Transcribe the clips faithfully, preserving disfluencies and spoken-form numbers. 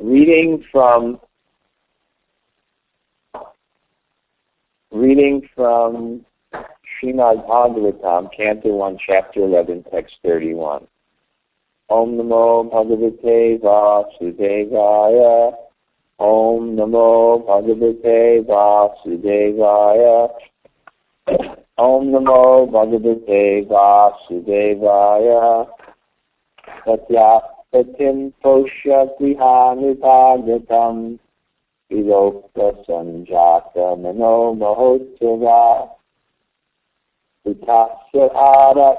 reading from reading from Srimad Bhagavatam, Canto one, Chapter eleven, Text thirty-one. Om Namo Bhagavate Vasudevaya. Om Namo Bhagavate Vasudevaya. Om Namo Bhagavate Vasudevaya. Satya Satyam Posya Grihanupagatam Vilokta Sanjata Mano Mahotsava Utasya Ara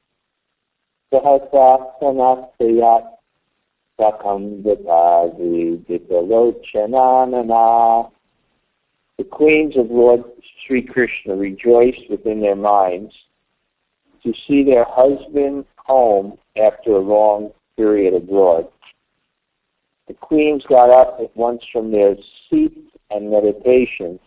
Sahasasanasayat Sakam Vitazi Ditalochananana. The queens of Lord Sri Krishna rejoiced within their minds to see their husband home after a long period abroad. The queens got up at once from their seats and meditations,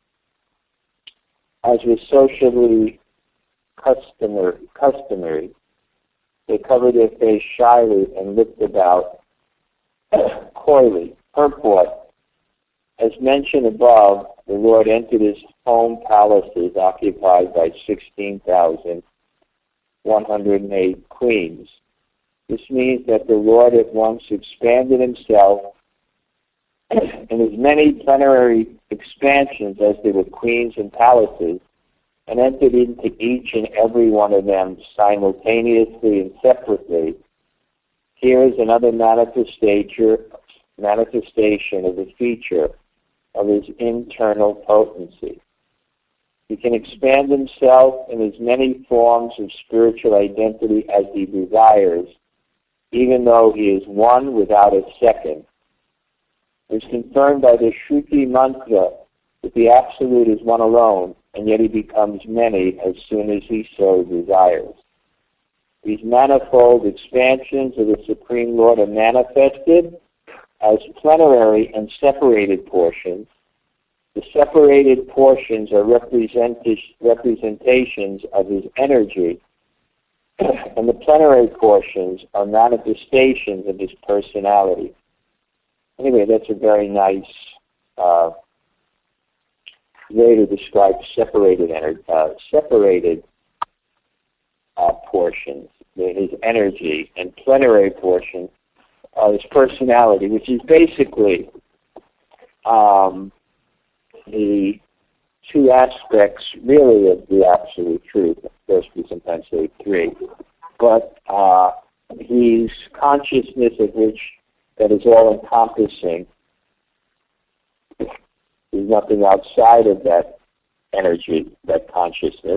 as was socially customary. customary. They covered their face shyly and looked about coyly. Purport. As mentioned above, the Lord entered his home palaces occupied by sixteen thousand one hundred eight queens. This means that the Lord at once expanded himself in as many plenary expansions as there were queens and palaces, and entered into each and every one of them simultaneously and separately. Here is another manifestation, manifestation of the feature of his internal potency. He can expand himself in as many forms of spiritual identity as he desires, even though he is one without a second. It is confirmed by the Shruti mantra that the Absolute is one alone, and yet he becomes many as soon as he so desires. These manifold expansions of the Supreme Lord are manifested as plenary and separated portions. The separated portions are representations of his energy, and the plenary portions are manifestations of his personality. Anyway, that's a very nice uh, way to describe separated ener- uh, separated uh, portions, his energy, and plenary portion of his personality, which is basically um, the two aspects, really, of the Absolute Truth. Of course, we sometimes say three. But uh, he's consciousness of which that is all-encompassing. There's nothing outside of that energy, that consciousness.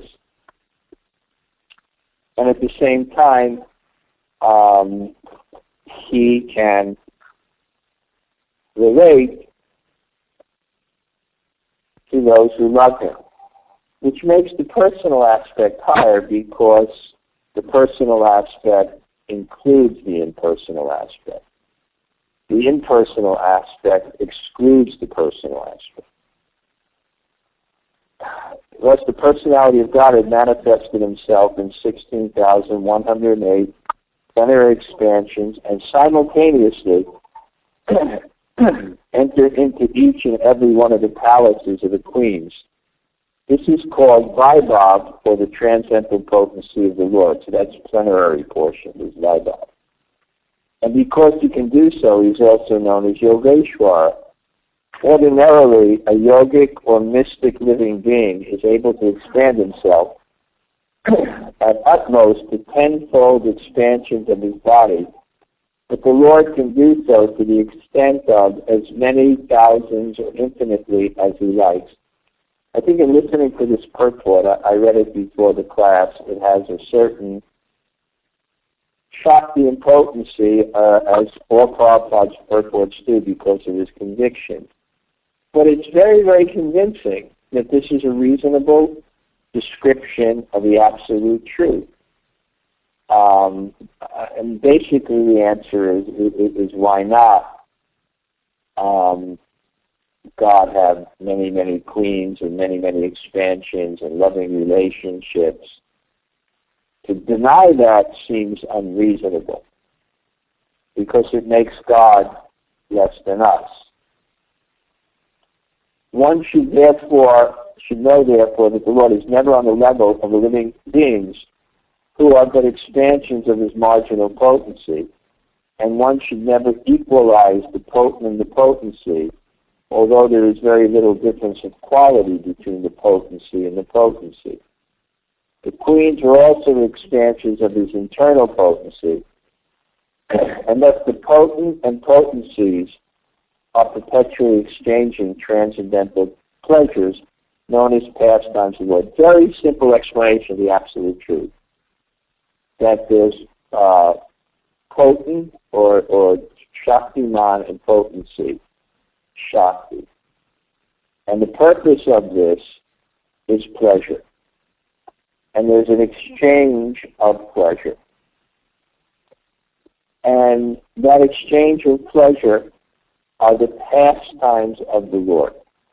And at the same time, um, he can relate to those who love him, which makes the personal aspect higher because the personal aspect includes the impersonal aspect. The impersonal aspect excludes the personal aspect. Thus, the personality of God had manifested himself in sixteen thousand one hundred eight plenary expansions and simultaneously entered into each and every one of the palaces of the queens. This is called Vaibhav, or the transcendental potency of the Lord. So that's plenary portion, is Vaibhav. And because he can do so, he's also known as Yogeshwara. Ordinarily, a yogic or mystic living being is able to expand himself at utmost to tenfold expansions of his body, but the Lord can do so to the extent of as many thousands or infinitely as he likes. I think in listening to this purport, I, I read it before the class, it has a certain Shakti and potency, uh, as all Prabhupada's purports do because of his conviction. But it's very, very convincing that this is a reasonable description of the Absolute Truth. Um, and basically the answer is, is, is why not um, God have many, many queens and many, many expansions and loving relationships. To deny that seems unreasonable because it makes God less than us. One should therefore should know therefore that the Lord is never on the level of the living beings who are but expansions of his marginal potency, and one should never equalize the potent and the potency, although there is very little difference of quality between the potency and the potency. The queens are also expansions of his internal potency, and thus the potent and potencies are perpetually exchanging transcendental pleasures known as pastimes of the Lord. Very simple explanation of the absolute truth. That there's uh, potent or, or Shaktiman and potency, Shakti. And the purpose of this is pleasure. And there's an exchange of pleasure. And that exchange of pleasure are the pastimes of the Lord.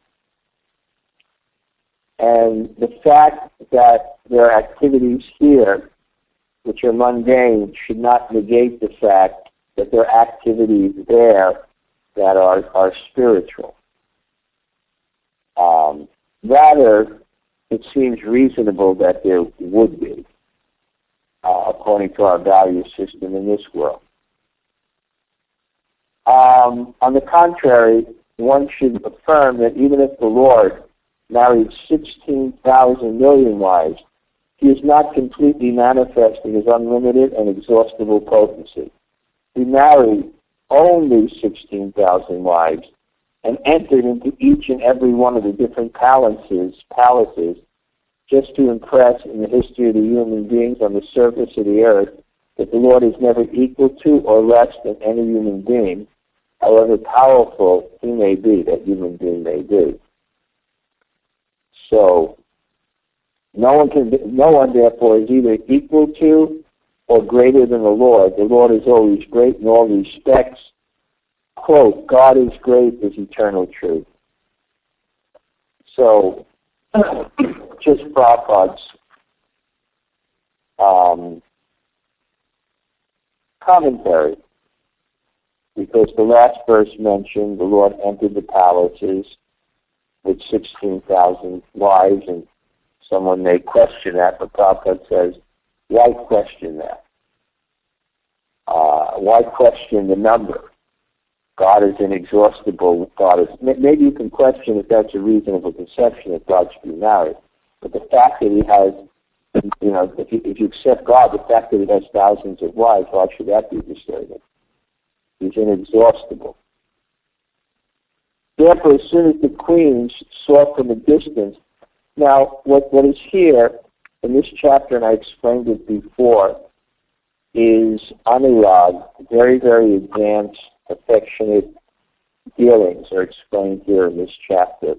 And the fact that there are activities here which are mundane should not negate the fact that there are activities there that are, are spiritual. Um, rather, it seems reasonable that there would be, uh, according to our value system in this world. Um, on the contrary, one should affirm that even if the Lord married sixteen thousand million wives, he is not completely manifesting his unlimited and exhaustible potency. He married only sixteen thousand wives and entered into each and every one of the different palaces, palaces just to impress in the history of the human beings on the surface of the earth that the Lord is never equal to or less than any human being, however powerful he may be, that human being may be. So, no one can, no one therefore is either equal to or greater than the Lord. The Lord is always great in all respects. Quote, God is great is eternal truth. So, just Prabhupada's um, commentary, because the last verse mentioned the Lord entered the palaces with sixteen thousand wives, and someone may question that, but Prabhupada says, why question that? Uh, why question the number? God is inexhaustible. God is. Maybe you can question if that's a reasonable conception that God should be married. But the fact that he has, you know, if you, if you accept God, the fact that he has thousands of wives, why should that be disturbing? He's inexhaustible. Therefore, as soon as the queens saw from a distance, now what, what is here in this chapter, and I explained it before, is anurag, very, very advanced, affectionate dealings are explained here in this chapter.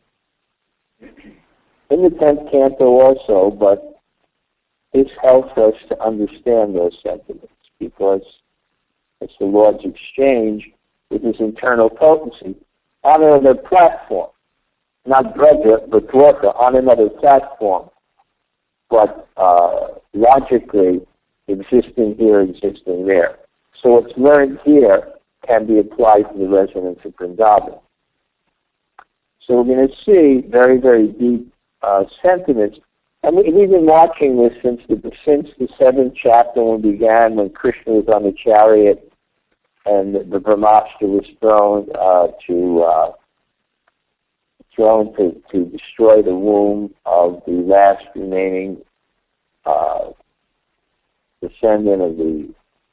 In the tenth canto also, but this helps us to understand those sentiments because it's the Lord's exchange with his internal potency on another platform. Not Braja, but Dwarka, on another platform. But uh, logically, existing here, existing there. So what's learned here can be applied to the residents of Vrindavan. So we're going to see very, very deep uh, sentiments. And we, we've been watching this since the, since the seventh chapter when we began, when Krishna was on the chariot and the, the Brahmastra was thrown uh, to uh, thrown to, to destroy the womb of the last remaining uh, descendant of the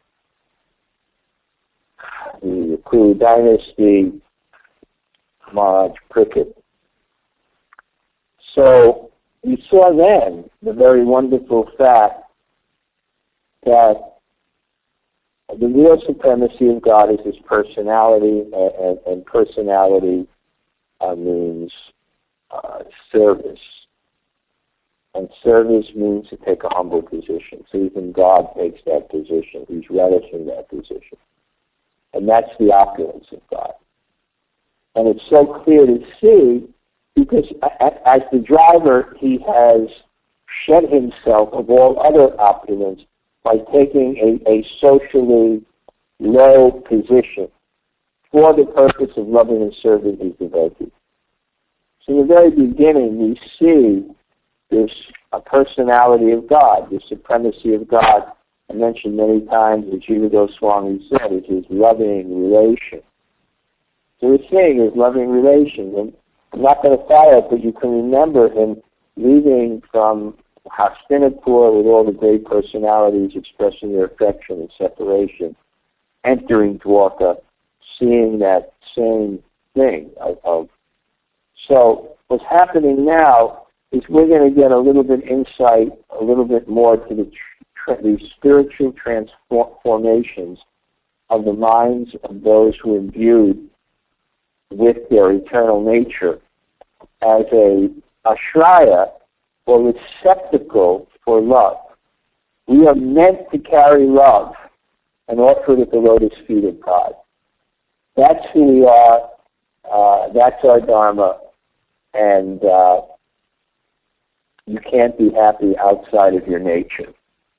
the Kuru dynasty, Maharaj Parikshit. So we saw then the very wonderful fact that the real supremacy of God is his personality, and, and, and personality uh, means uh, service. And service means to take a humble position. So even God takes that position. He's relishing that position. And that's the opulence of God. And it's so clear to see because as the driver, he has shed himself of all other opulence by taking a, a socially low position for the purpose of loving and serving his devotee. So in the very beginning, we see this a personality of God, the supremacy of God. I mentioned many times, as Jiva Goswami said, is his loving relation. So we're seeing his loving relation. And I'm not going to follow it, but you can remember him leaving from Hastinapur with all the great personalities expressing their affection and separation, entering Dwarka, seeing that same thing. Of, of, so what's happening now is we're going to get a little bit insight, a little bit more to the, tr- the spiritual transformations of the minds of those who are imbued with their eternal nature as a ashraya, or receptacle for love. We are meant to carry love and offer it at the lotus feet of God. That's who we are. Uh, that's our dharma. And uh, you can't be happy outside of your nature.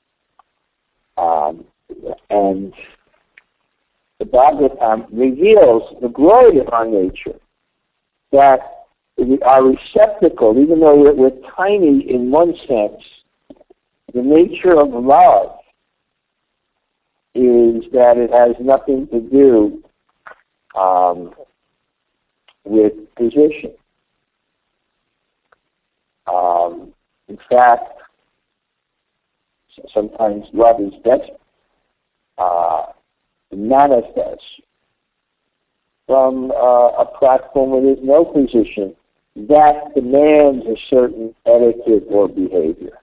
Um, and the Bhagavatam reveals the glory of our nature, that our receptacle, even though we're, we're tiny in one sense, the nature of love is that it has nothing to do um, with position. Um, in fact, sometimes love is best uh, manifest from uh, a platform where there's no position that demands a certain etiquette or behavior.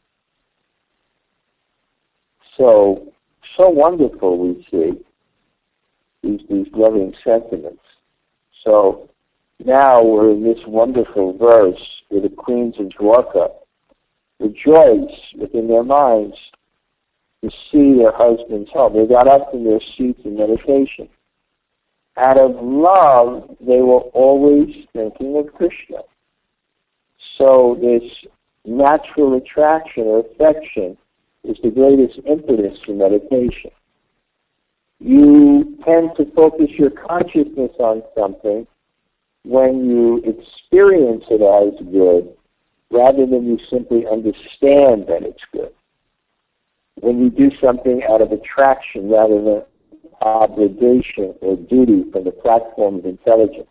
So, so wonderful we see these, these loving sentiments. So now we're in this wonderful verse where the queens of Dwarka rejoice within their minds to see their husbands home. They got up from their seats in meditation. Out of love, they were always thinking of Krishna. So this natural attraction or affection is the greatest impetus for meditation. You tend to focus your consciousness on something when you experience it as good, rather than you simply understand that it's good. When you do something out of attraction rather than obligation or duty from the platform of intelligence.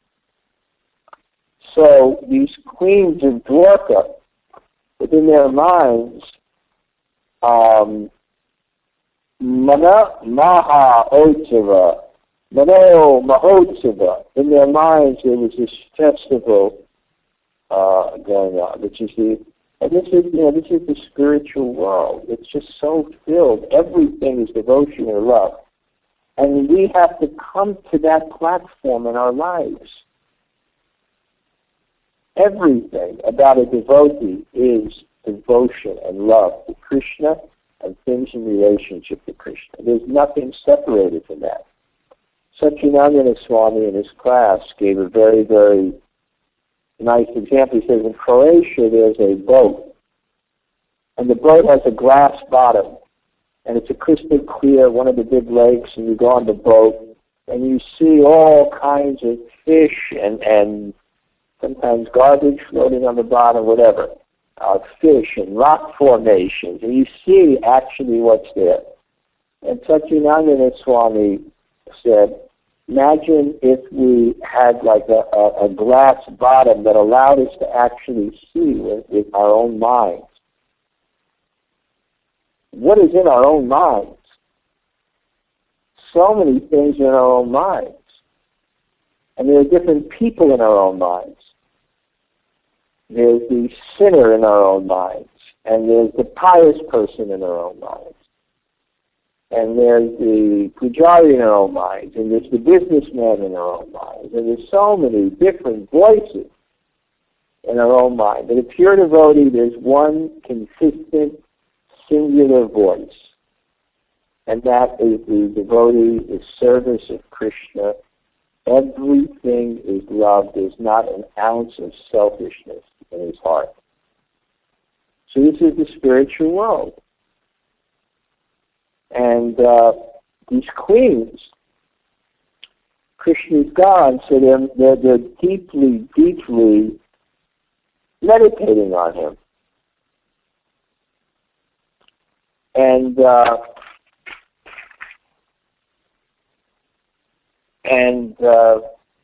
So these queens of Dwarka, within their minds, um, Mana Maha Otsava, Mano Mahotsava, in their minds there was this festival uh, going on, which is the And this is, you know, this is the spiritual world. It's just so filled. Everything is devotion or love. And we have to come to that platform in our lives. Everything about a devotee is devotion and love to Krishna and things in relationship to Krishna. There's nothing separated from that. Satchidananda Swami in his class gave a very, very nice example. He says in Croatia there's a boat, and the boat has a glass bottom, and it's a crystal clear, one of the big lakes, and you go on the boat, and you see all kinds of fish and, and sometimes garbage floating on the bottom, whatever, uh, fish and rock formations, and you see actually what's there. And Satchidananda Swami said, imagine if we had like a, a, a glass bottom that allowed us to actually see with, with our own minds. What is in our own minds? So many things in our own minds. And there are different people in our own minds. There's the sinner in our own minds, and there's the pious person in our own minds. And there's the pujari in our own minds, and there's the businessman in our own minds, and there's so many different voices in our own mind. But a pure devotee, there's one consistent, singular voice, and that is the devotee, the service of Krishna. Everything is love. There's not an ounce of selfishness in his heart. So this is the spiritual world. And uh, these queens Krishna's gone, so they're, they're, they're deeply, deeply meditating on him. And uh, and uh,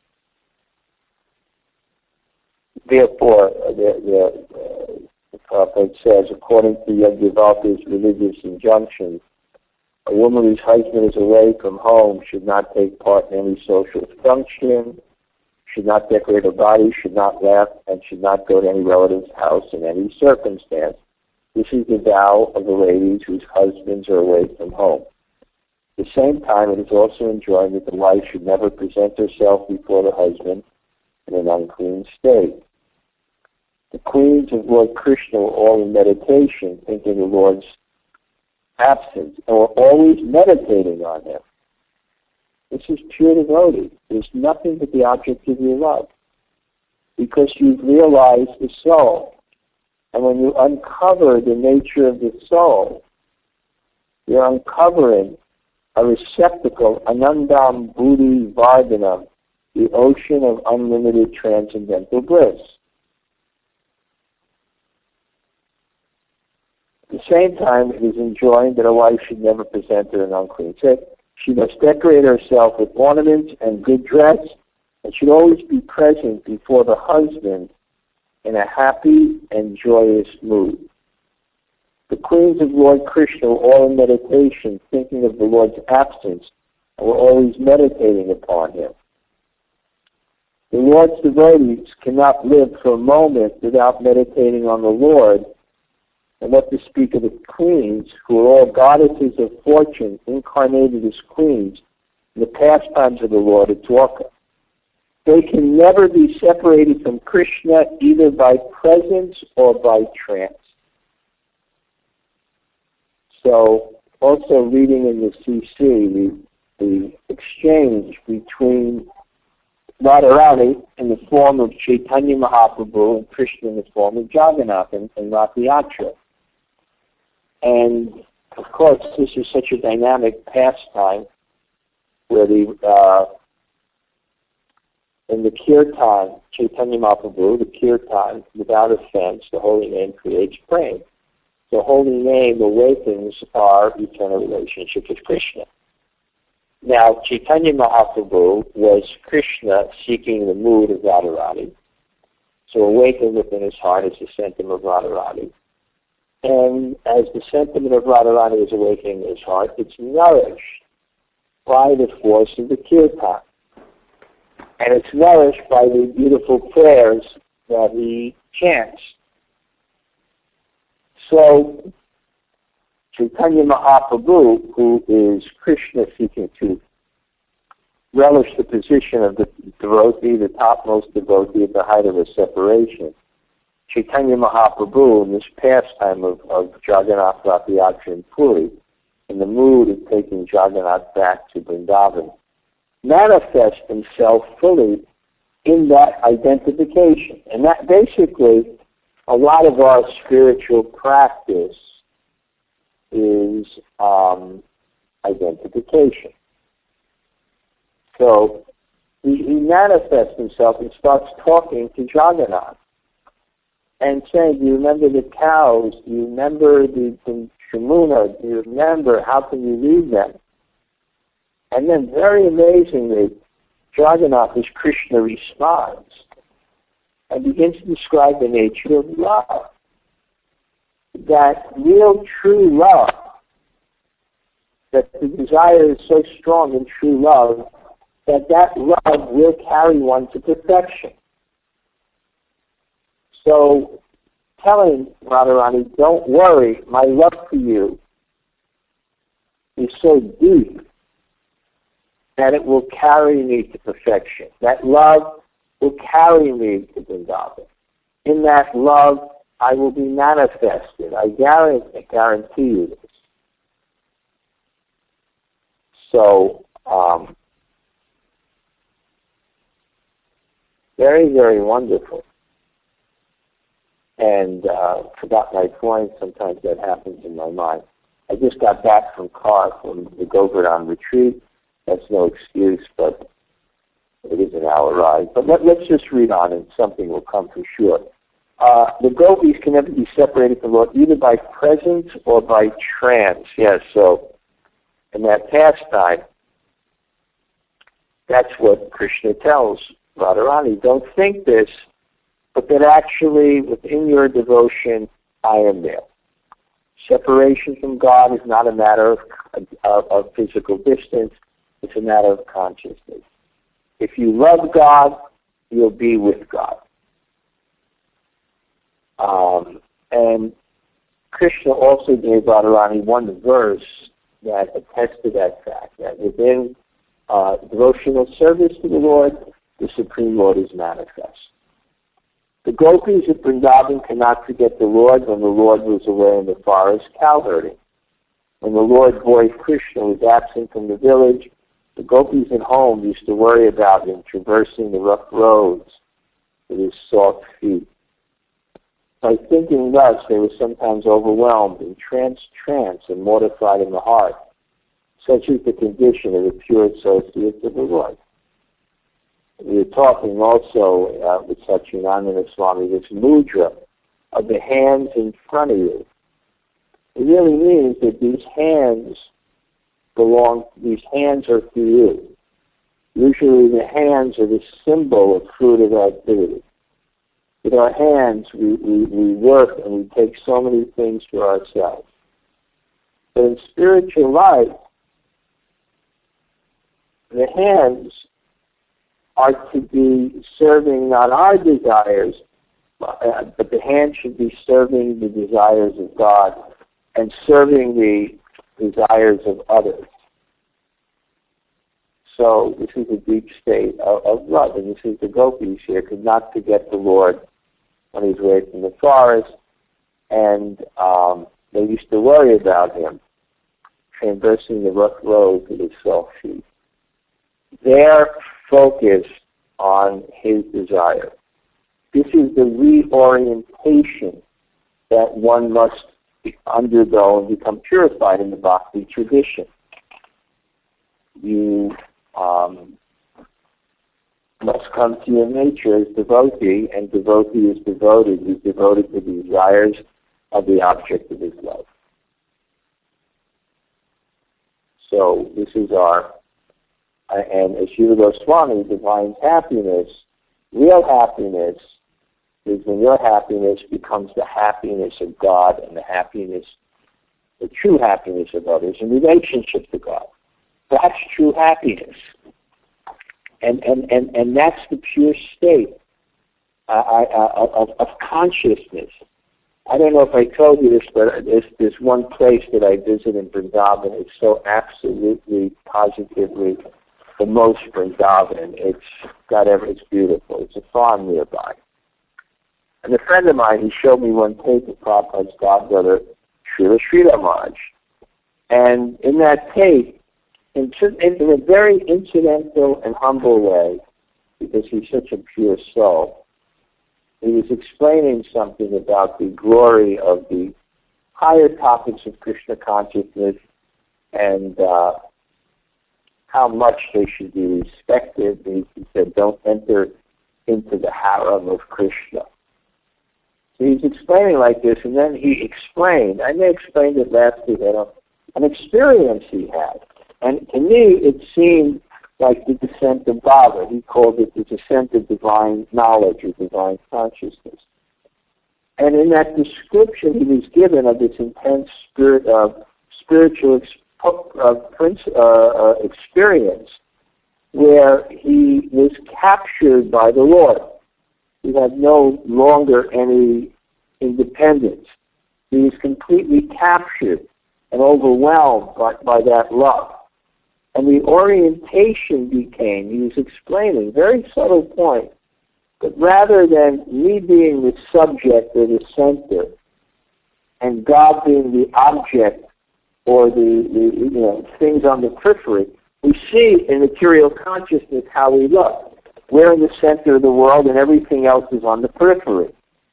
therefore, the, the, uh, the Prabhupada says, according to Yajnavalkya's religious injunctions, a woman whose husband is away from home should not take part in any social function, should not decorate her body, should not laugh, and should not go to any relative's house in any circumstance. This is the vow of the ladies whose husbands are away from home. At the same time, it is also enjoined that the wife should never present herself before the husband in an unclean state. The queens of Lord Krishna were all in meditation, thinking of the Lord's absence, and were always meditating on him. This is pure devotee. There's nothing but the object of your love, because you've realized the soul. And when you uncover the nature of the soul, you're uncovering a receptacle, anandam buddhi vardhanam, the ocean of unlimited transcendental bliss. At the same time, it is enjoined that a wife should never present her in unclean state. She must decorate herself with ornaments and good dress, and should always be present before the husband in a happy and joyous mood. The queens of Lord Krishna were all in meditation, thinking of the Lord's absence, and were always meditating upon him. The Lord's devotees cannot live for a moment without meditating on the Lord, and what to speak of the queens, who are all goddesses of fortune, incarnated as queens in the pastimes of the Lord at Dwarka. They can never be separated from Krishna either by presence or by trance. So, also reading in the C C, the, the exchange between Radharani in the form of Chaitanya Mahaprabhu and Krishna in the form of Jagannath and, and Rath Yatra. And, of course, this is such a dynamic pastime where the uh, in the kirtan, Chaitanya Mahaprabhu, the kirtan, without offense, the holy name creates prema. The holy name awakens our eternal relationship with Krishna. Now, Chaitanya Mahaprabhu was Krishna seeking the mood of Radharani. So awakened within his heart is the sentiment of Radharani. And as the sentiment of Radharani is awakening in his heart, it's nourished by the force of the kirtan. And it's nourished by the beautiful prayers that he chants. So, Chaitanya Mahaprabhu, who is Krishna seeking to relish the position of the devotee, the topmost devotee at the height of a separation, Chaitanya Mahaprabhu, in this pastime of, of Jagannath, Rath Yatra, and Puri, in the mood of taking Jagannath back to Vrindavan, manifest himself fully in that identification. And that basically, a lot of our spiritual practice is um, identification. So he, he manifests himself and starts talking to Jagannath and saying, do you remember the cows? Do you remember the, the Shamuna? Do you remember? How can you leave them? And then, very amazingly, Jagannath, as Krishna, responds and begins to describe the nature of love. That real, true love, that the desire is so strong in true love, that that love will carry one to perfection. So, telling Radharani, don't worry, my love for you is so deep that it will carry me to perfection. That love will carry me to Vrindavan. In that love, I will be manifested. I guarantee, I guarantee you this. So, um, very, very wonderful. And uh, forgot my point. Sometimes that happens in my mind. I just got back from Car from the Govardhan retreat. That's no excuse, but It is an hour ride. But let, let's just read on and something will come for sure. Uh, the gopis can never be separated from the Lord either by presence or by trance. Yes, so in that pastime, that's what Krishna tells Radharani. Don't think this, but that actually within your devotion, I am there. Separation from God is not a matter of, of, of physical distance. It's a matter of consciousness. If you love God, you'll be with God. Um, and Krishna also gave Radharani one verse that attests to that fact, that within uh, devotional service to the Lord, the Supreme Lord is manifest. The gopis of Vrindavan cannot forget the Lord when the Lord was away in the forest cowherding. When the Lord boy Krishna was absent from the village, the gopis at home used to worry about him traversing the rough roads with his soft feet. By thinking thus, they were sometimes overwhelmed, entranced, tranced, and mortified in the heart. Such is the condition of the pure associates of the Lord. We were talking also uh, with Satchidananda Swami, this mudra of the hands in front of you. It really means that these hands belong, these hands are for you. Usually the hands are the symbol of fruitive activity. With our hands, we, we, we work and we take so many things for ourselves. But in spiritual life, the hands are to be serving not our desires, but the hands should be serving the desires of God and serving the desires of others. So this is a deep state of, of love, and this is the gopis here could not forget the Lord when he's away from the forest, and um, they used to worry about him traversing the rough road with his soft feet. They're focused on his desire. This is the reorientation that one must undergo and become purified in the Bhakti tradition. You um, must come to your nature as devotee, and devotee is devoted. He's devoted to the desires of the object of his love. So this is our, uh, and as Srila Goswami defines happiness, real happiness is when your happiness becomes the happiness of God and the happiness, the true happiness of others in relationship to God. That's true happiness. And and, and, and that's the pure state uh, I, uh, of, of consciousness. I don't know if I told you this, but there's, there's one place that I visit in Vrindavan. It's so absolutely, positively the most Vrindavan. It's got every, it's beautiful. It's a farm nearby. And a friend of mine, he showed me one tape of Prabhupada's godbrother, Srila Sridhar Maharaj. And in that tape, in, in a very incidental and humble way, because he's such a pure soul, he was explaining something about the glory of the higher topics of Krishna consciousness and uh, how much they should be respected. He, he said, don't enter into the harem of Krishna. So he's explaining like this, and then he explained, I may explain it last week, I don't, an experience he had. And to me, it seemed like the descent of Baba. He called it the descent of divine knowledge or divine consciousness. And in that description he was given of this intense spirit of spiritual uh, prince, uh, uh, experience, where he was captured by the Lord. He had no longer any independence. He was completely captured and overwhelmed by, by that love. And the orientation became, he was explaining, very subtle point, but rather than me being the subject or the center and God being the object or the, the you know, things on the periphery, we see in material consciousness how we look. We're in the center of the world and everything else is on the periphery.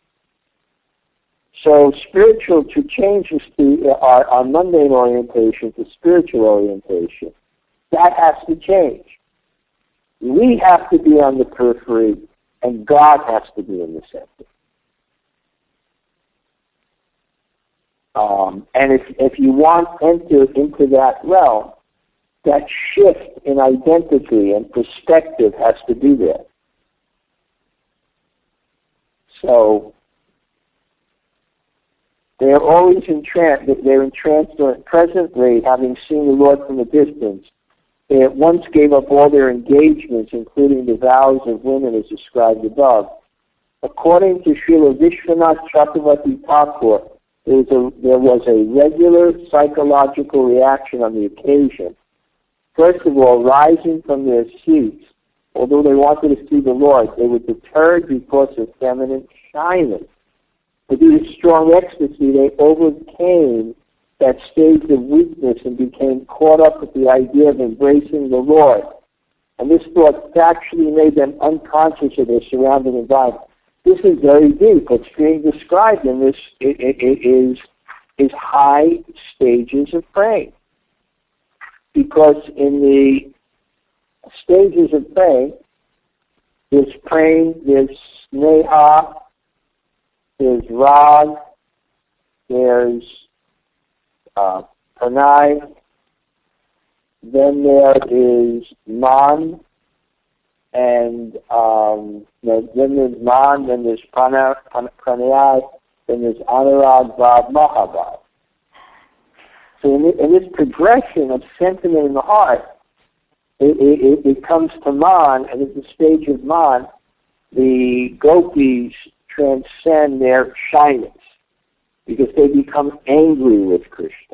So spiritual, to change this to our, our mundane orientation to spiritual orientation, that has to change. We have to be on the periphery, and God has to be in the center. Um, and if if you want to enter into that realm, that shift in identity and perspective has to be there. So they are always entranced. They're entranced presently, having seen the Lord from a distance. They at once gave up all their engagements, including the vows of women as described above. According to Srila Vishwanath Chakravarti Thakur, there was, a, there was a regular psychological reaction on the occasion. First of all, rising from their seats, although they wanted to see the Lord, they were deterred because of feminine shyness. But due to strong ecstasy, they overcame that stage of weakness and became caught up with the idea of embracing the Lord. And this thought actually made them unconscious of their surrounding environment. This is very deep. What's being described in this it, it, it is, is high stages of praying. Because in the stages of praying, there's praying, there's sneha, there's rag, there's uh, pranay, then there is man, and um, then there's man, then there's pranay, pranay, then there's anurag, bhav, mahabhav. So in, in this progression of sentiment in the heart, it, it, it comes to man, and at the stage of man, the gopis transcend their shyness because they become angry with Krishna.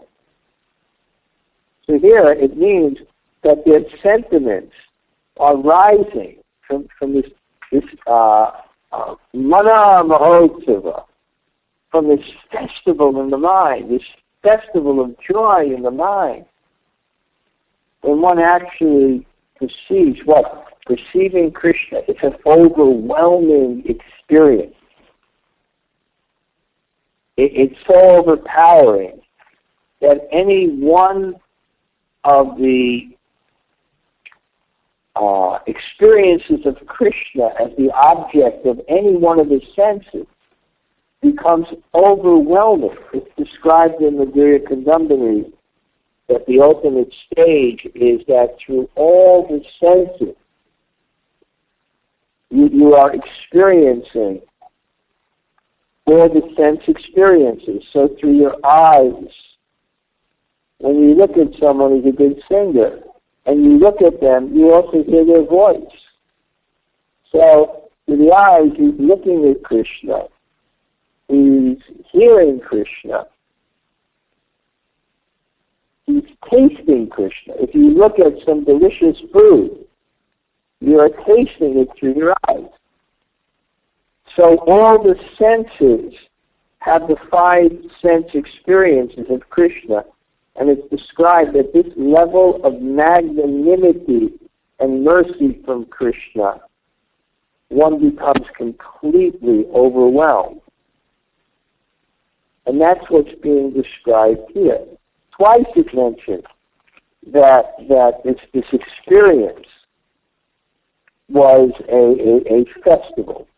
So here it means that their sentiments are rising from, from this, this uh, uh, mana mahotsava, from this festival in the mind, this festival of joy in the mind. When one actually perceives what? Perceiving Krishna, it's an overwhelming experience. It, it's so overpowering that any one of the uh, experiences of Krishna as the object of any one of his senses becomes overwhelming. It's described in the Virya Kadambini that the ultimate stage is that through all the senses, you, you are experiencing all the sense experiences. So through your eyes, when you look at someone who's a good singer, and you look at them, you also hear their voice. So through the eyes, you're looking at Krishna. He's hearing Krishna. He's tasting Krishna. If you look at some delicious food, you are tasting it through your eyes. So all the senses have the five sense experiences of Krishna, and it's described that this level of magnanimity and mercy from Krishna, one becomes completely overwhelmed. And that's what's being described here. Twice it's mentioned that that this, this experience was a, a, a festival.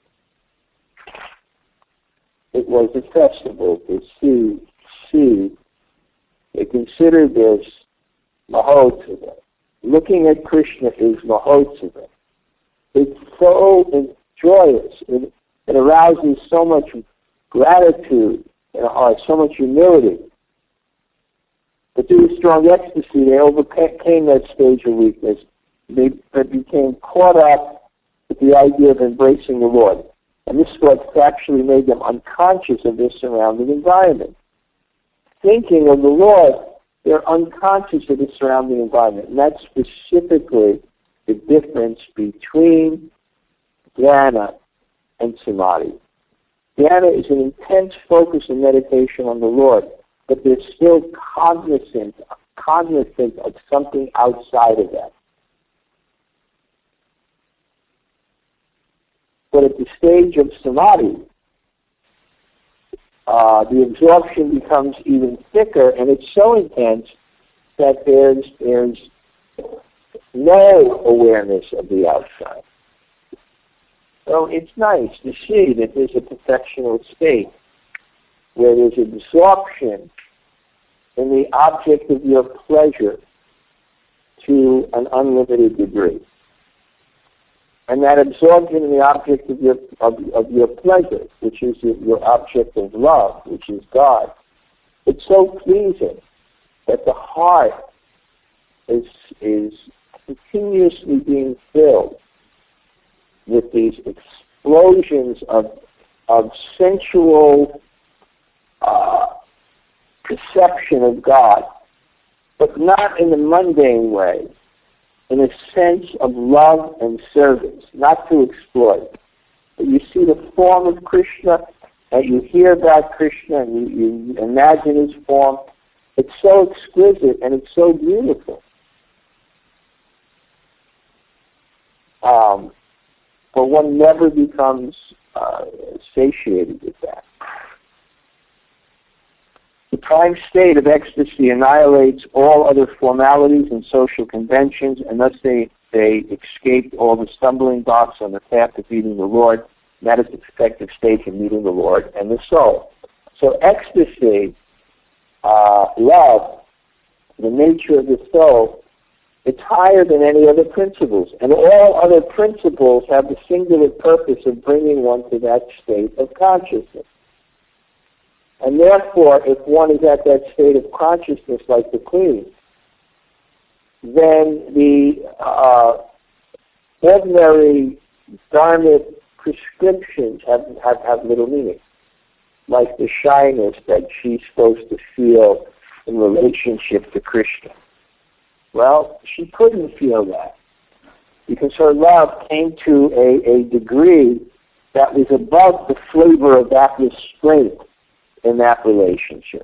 It was a festival to see, see. They consider this Mahotsava. Looking at Krishna is Mahotsava. It's so joyous. It, it arouses so much gratitude in a heart, so much humility. But through strong ecstasy, they overcame that stage of weakness. They, they became caught up with the idea of embracing the Lord. And this is what actually made them unconscious of their surrounding environment. Thinking of the Lord, they're unconscious of the surrounding environment. And that's specifically the difference between dhyana and samadhi. Dhyana is an intense focus and meditation on the Lord, but they're still cognizant, cognizant of something outside of that. But at the stage of samadhi, uh, the absorption becomes even thicker, and it's so intense that there's there's no awareness of the outside. So it's nice to see that there's a perfectional state where there's absorption in the object of your pleasure to an unlimited degree. And that absorption in the object of your of, of your pleasure, which is your, your object of love, which is God, it's so pleasing that the heart is is continuously being filled with these explosions of of sensual uh, perception of God, but not in the mundane way, in a sense of love and service, not to exploit. But you see the form of Krishna, and you hear about Krishna, and you, you imagine his form. It's so exquisite, and it's so beautiful. Um, but one never becomes uh, satiated with that. The prime state of ecstasy annihilates all other formalities and social conventions, and thus they, they escape all the stumbling blocks on the path of meeting the Lord. That is the perfected state of meeting the Lord and the soul. So ecstasy, uh, love, the nature of the soul, it's higher than any other principles. And all other principles have the singular purpose of bringing one to that state of consciousness. And therefore, if one is at that state of consciousness like the Queen, then the uh, ordinary dharmic prescriptions have, have, have little meaning, like the shyness that she's supposed to feel in relationship to Krishna. Well, she couldn't feel that because her love came to a, a degree that was above the flavor of that restraint in that relationship.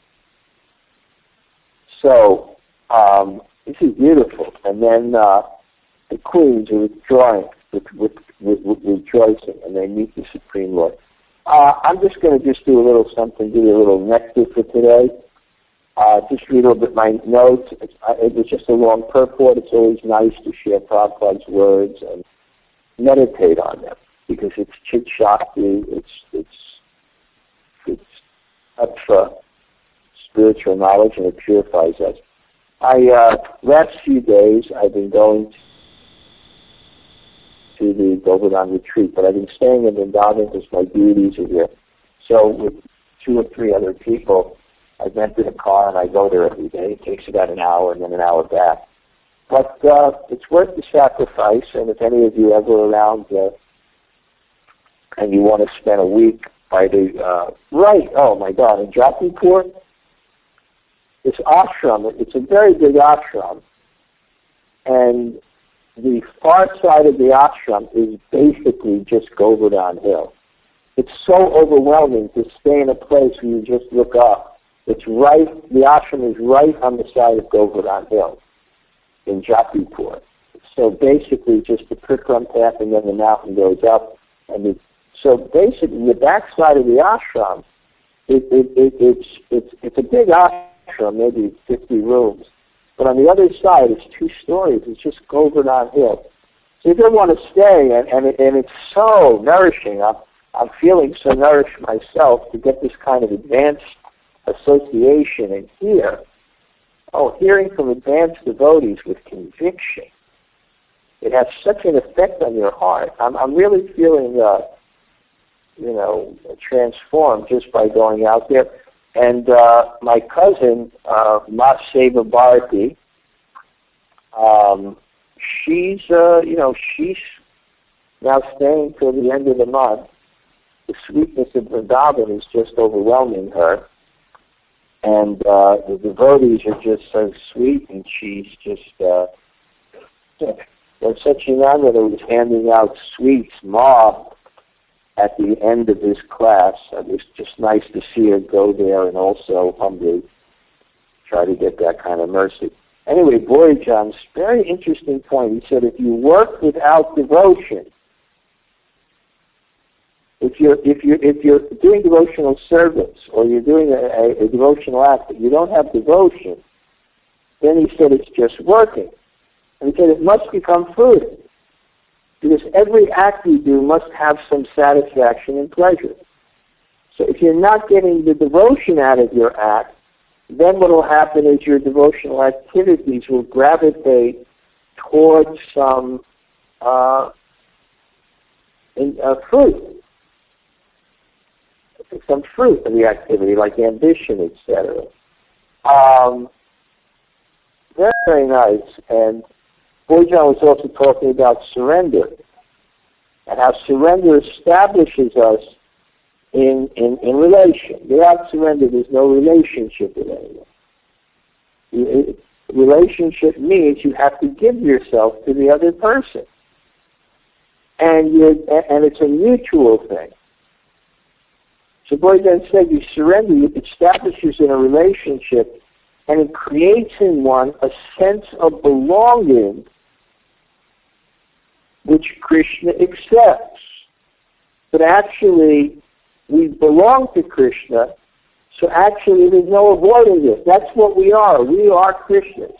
So, um, this is beautiful. And then uh, the queens are withdrawing, with, with, with, with rejoicing, and they meet the Supreme Lord. Uh, I'm just going to just do a little something, give you a little nectar for today. Uh, just read a little bit my notes. It's, uh, it was just a long purport. It's always nice to share Prabhupada's words and meditate on them because it's chit shakti. It's it's it's up for spiritual knowledge, and it purifies us. I uh, last few days I've been going to the Govardhan retreat, but I've been staying in Vrindavan because my duties are here. So with two or three other people, I rented a car and I go there every day. It takes about an hour and then an hour back. But uh, it's worth the sacrifice, and if any of you ever around uh, and you want to spend a week by the, uh, right, oh my God, in Jatipur, this ashram, it's a very big ashram, and the far side of the ashram is basically just Govardhan Hill. It's so overwhelming to stay in a place where you just look up. It's right, the ashram is right on the side of Govardhan Hill in Jatipur. So basically just the Prikram path, and then the mountain goes up. And the, so basically the backside of the ashram, it, it, it, it's, it's, it's a big ashram, maybe fifty rooms. But on the other side, it's two stories. It's just Govardhan Hill. So you don't want to stay, and, and, it, and it's so nourishing. I'm, I'm feeling so nourished myself to get this kind of advanced association and hear, oh, hearing from advanced devotees with conviction. It has such an effect on your heart. I'm, I'm really feeling, uh, you know, transformed just by going out there. And uh, my cousin, uh, Ma Seva Bharati, um, she's, uh, you know, she's now staying till the end of the month. The sweetness of Vrindavan is just overwhelming her. And uh, the devotees are just so sweet, and she's just, uh, there's such an honor that was handing out sweets, Ma, at the end of this class. It was just nice to see her go there and also humbly try to get that kind of mercy. Anyway, Boyajan's very interesting point. He said, if you work without devotion, If you're if you if you're doing devotional service or you're doing a, a, a devotional act but you don't have devotion, then he said it's just working. And he said it must become fruit, because every act we do must have some satisfaction and pleasure. So if you're not getting the devotion out of your act, then what will happen is your devotional activities will gravitate towards some uh, in, uh, fruit, some fruit of the activity, like ambition, et cetera. Um, very, very nice. And Boyjan was also talking about surrender, and how surrender establishes us in, in, in relation. Without surrender, there's no relationship with anyone. It, relationship means you have to give yourself to the other person. And, you and it's a mutual thing. So Boyjan said you surrender, it establishes in a relationship, and it creates in one a sense of belonging which Krishna accepts. But actually, we belong to Krishna, so actually there's no avoiding this. That's what we are. We are Krishnas.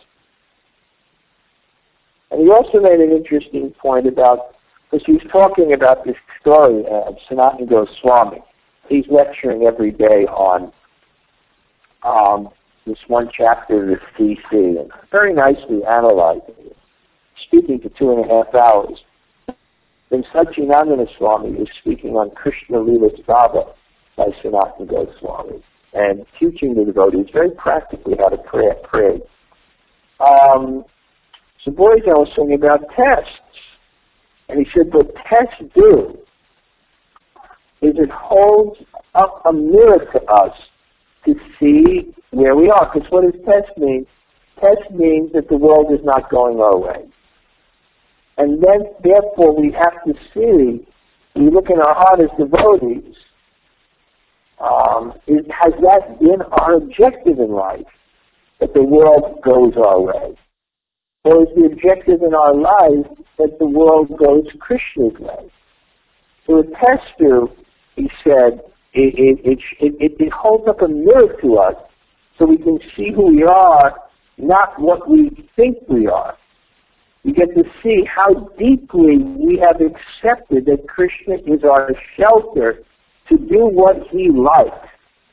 And he also made an interesting point about, because he's talking about this story of Sanatana Goswami. He's lecturing every day on um, this one chapter of the C C, and very nicely analyzing it, speaking for two and a half hours. Then Satchidananda Swami is speaking on Krishna Lila Stava by Sanatana Goswami, and teaching the devotees very practically how to pray. pray. Um, so Boyjan was saying about tests, and he said what tests do is it holds up a mirror to us to see where we are. Because what does test mean? Test means that the world is not going our way. And then, therefore, we have to see, we look in our heart as devotees, um, is, has that been our objective in life, that the world goes our way? Or is the objective in our life that the world goes Krishna's way? So a tester, he said, it, it, it, it, it holds up a mirror to us so we can see who we are, not what we think we are. We get to see how deeply we have accepted that Krishna is our shelter to do what he likes.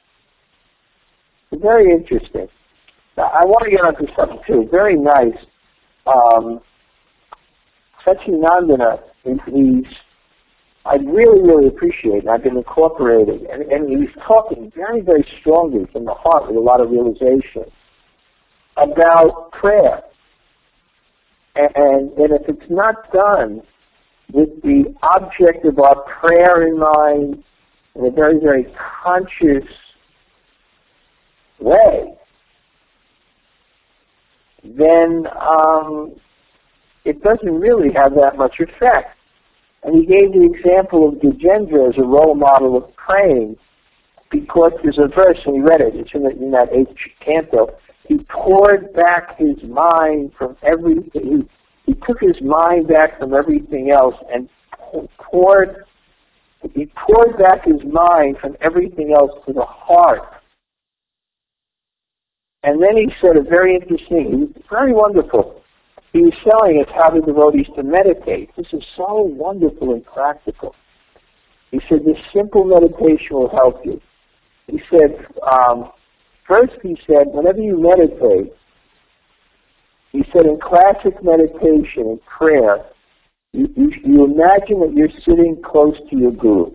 It's very interesting. Now, I want to get onto something too. Very nice. Um, Satchidananda, he's, I really, really appreciate, and I've been incorporating, and, and he was talking very, very strongly from the heart with a lot of realization about prayer. And, and if it's not done with the object of our prayer in mind in a very, very conscious way, then um, it doesn't really have that much effect. And he gave the example of Gajendra as a role model of praying, because there's a verse, and he read it, it's in, the, in that eighth canto. He poured back his mind from everything. He, he took his mind back from everything else and poured, he poured back his mind from everything else to the heart. And then he said a very interesting, very wonderful. He was telling us how the devotees to meditate. This is so wonderful and practical. He said this simple meditation will help you. He said, um, first he said, whenever you meditate, he said in classic meditation and prayer, you, you, you imagine that you're sitting close to your guru.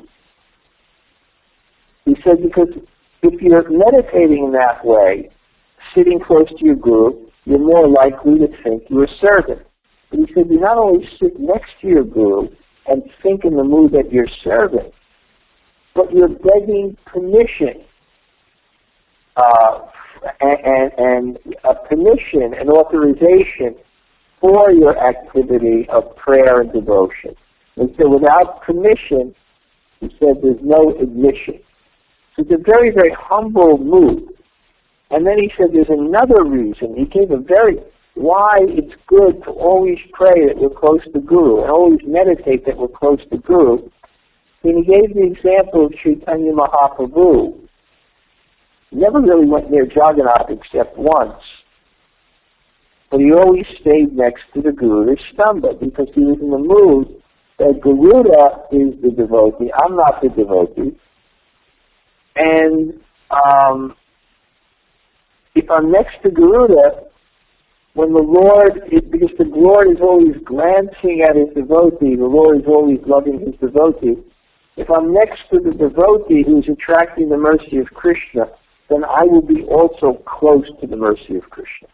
He said because if you're meditating in that way, sitting close to your guru, you're more likely to think you're a servant. But he said you not only sit next to your guru and think in the mood that you're serving, but you're begging permission, uh, and, and, and a permission and authorization for your activity of prayer and devotion. And so without permission, he said there's no admission. So it's a very, very humble mood. And then he said there's another reason. He gave a very, why it's good to always pray that we're close to Guru and always meditate that we're close to Guru. And he gave the example of Chaitanya Mahaprabhu. He never really went near Jagannath except once. but he always stayed next to the Garuda Stamba because he was in the mood that Garuda is the devotee, I'm not the devotee, and um, if I'm next to Garuda, when the Lord, it, because the Lord is always glancing at his devotee, the Lord is always loving his devotee, if I'm next to the devotee who's attracting the mercy of Krishna, then I will be also close to the mercy of Krishna.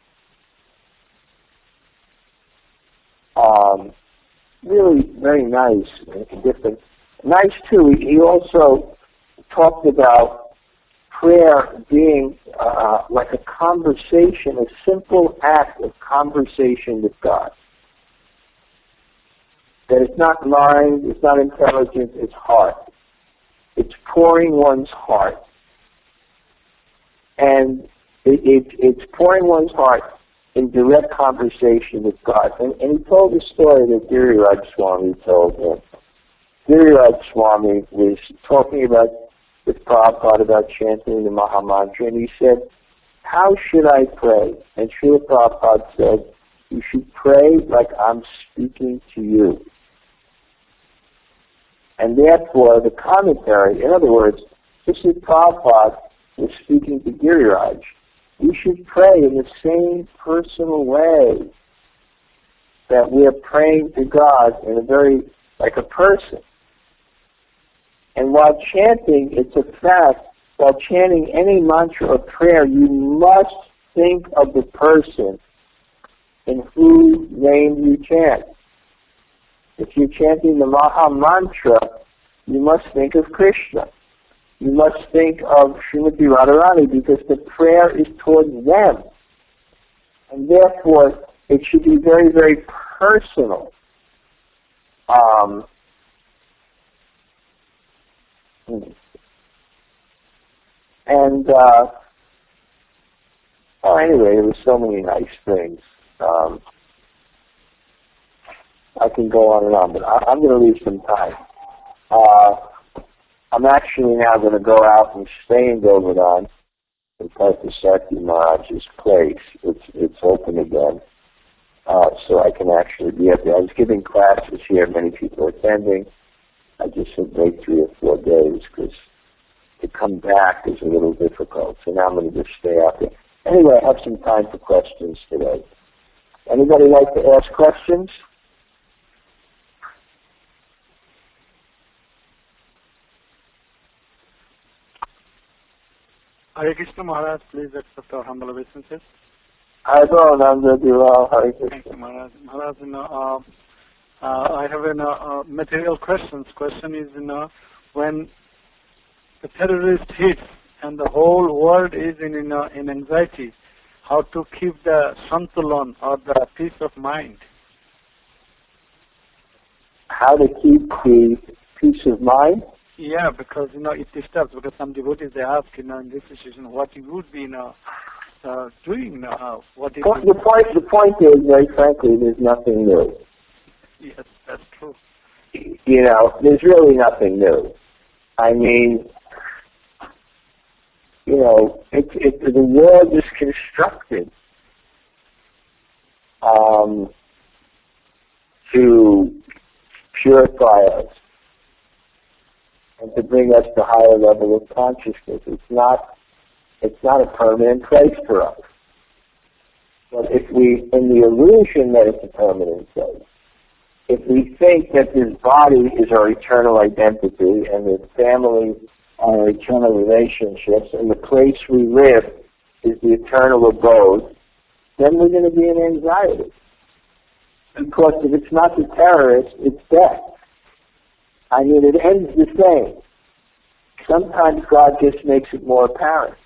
Um, really very nice and different. Nice too, he also talked about prayer being uh, like a conversation, a simple act of conversation with God. That it's not mind, it's not intelligence, it's heart. It's pouring one's heart. And it, it, it's pouring one's heart in direct conversation with God. And, and he told the story that Giriraj Swami told him. Giriraj Swami was talking about with Prabhupada about chanting the Maha Mantra, and he said, how should I pray? And Srila Prabhupada said, you should pray like I'm speaking to you. And therefore, the commentary, in other words, just as Prabhupada was speaking to Giriraj, we should pray in the same personal way that we are praying to God in a very, like a person. And while chanting, it's a fact, while chanting any mantra or prayer, you must think of the person in whose name you chant. If you're chanting the Maha Mantra, you must think of Krishna. You must think of Srimati Radharani because the prayer is towards them. And therefore, it should be very, very personal. Um, And, uh, well, anyway, there were so many nice things. Um, I can go on and on, but I, I'm going to leave some time. Uh, I'm actually now going to go out and stay in Govardhan in Parthasakti Maharaj's place. It's, it's open again, uh, so I can actually be up there. I was giving classes here, many people are attending. I just said wait three or four days because to come back is a little difficult. So now I'm going to just stay out there. Anyway, I have some time for questions today. Anybody like to ask questions? Hare Krishna Maharaj, please accept our humble obeisances. I don't know, Hare Krishna. Thank you, Maharaj. Maharaj, you know, uh, uh, I have a uh, material questions. Question is, you know, when the terrorist hits and the whole world is in in, uh, in anxiety, how to keep the santulan or the peace of mind? How to keep the peace of mind? Yeah, because you know it disturbs. Because some devotees they ask, you know, in this situation, what you would be, you know, uh, doing now. What is the point? The point is, very frankly, there's nothing new. Yes, that's true. You know, there's really nothing new. I mean, you know, it, it, the world is constructed um, to purify us and to bring us to a higher level of consciousness. It's not, it's not a permanent place for us. But if we, in the illusion that it's a permanent place, if we think that this body is our eternal identity and the family are our eternal relationships and the place we live is the eternal abode, then we're going to be in anxiety. Because if it's not the terrorist, it's death. I mean, it ends the same. Sometimes God just makes it more apparent.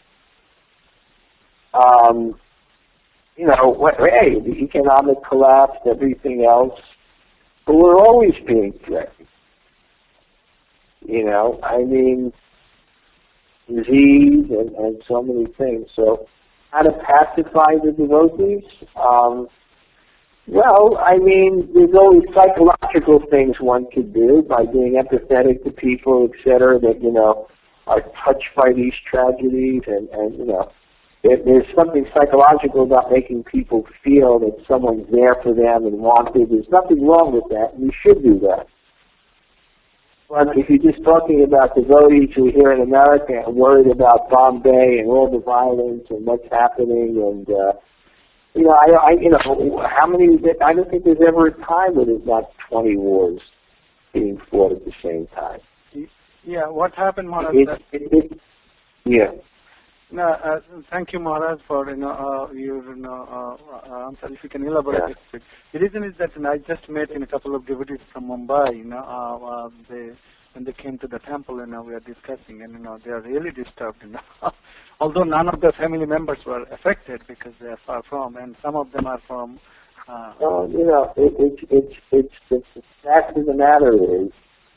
Um, you know, hey, the economic collapse, everything else, but we're always being threatened. You know, I mean, disease and, and so many things. So, how to pacify the devotees? Um, well, I mean, there's always psychological things one could do by being empathetic to people, et cetera, that, you know, are touched by these tragedies and, and you know, There, there's something psychological about making people feel that someone's there for them and wanted. There's nothing wrong with that. You should do that. But if you're just talking about devotees who are here in America and worried about Bombay and all the violence and what's happening, and uh, you know, I, I, you know, how many? I don't think there's ever a time where there's not twenty wars being fought at the same time. Yeah, what happened, Maharaj? It, it, it, yeah. No, uh, thank you, Maharaj, for you know uh, your you know, uh, answer. If you can elaborate Yeah. a bit. The reason is that you know, I just met in a couple of devotees from Mumbai. You know, uh, uh, they when they came to the temple, you know, we are discussing, and you know, they are really disturbed. You know, although none of their family members were affected because they are far from, and some of them are from. Uh, well, you know, it, it, it's it's it's the fact of the matter is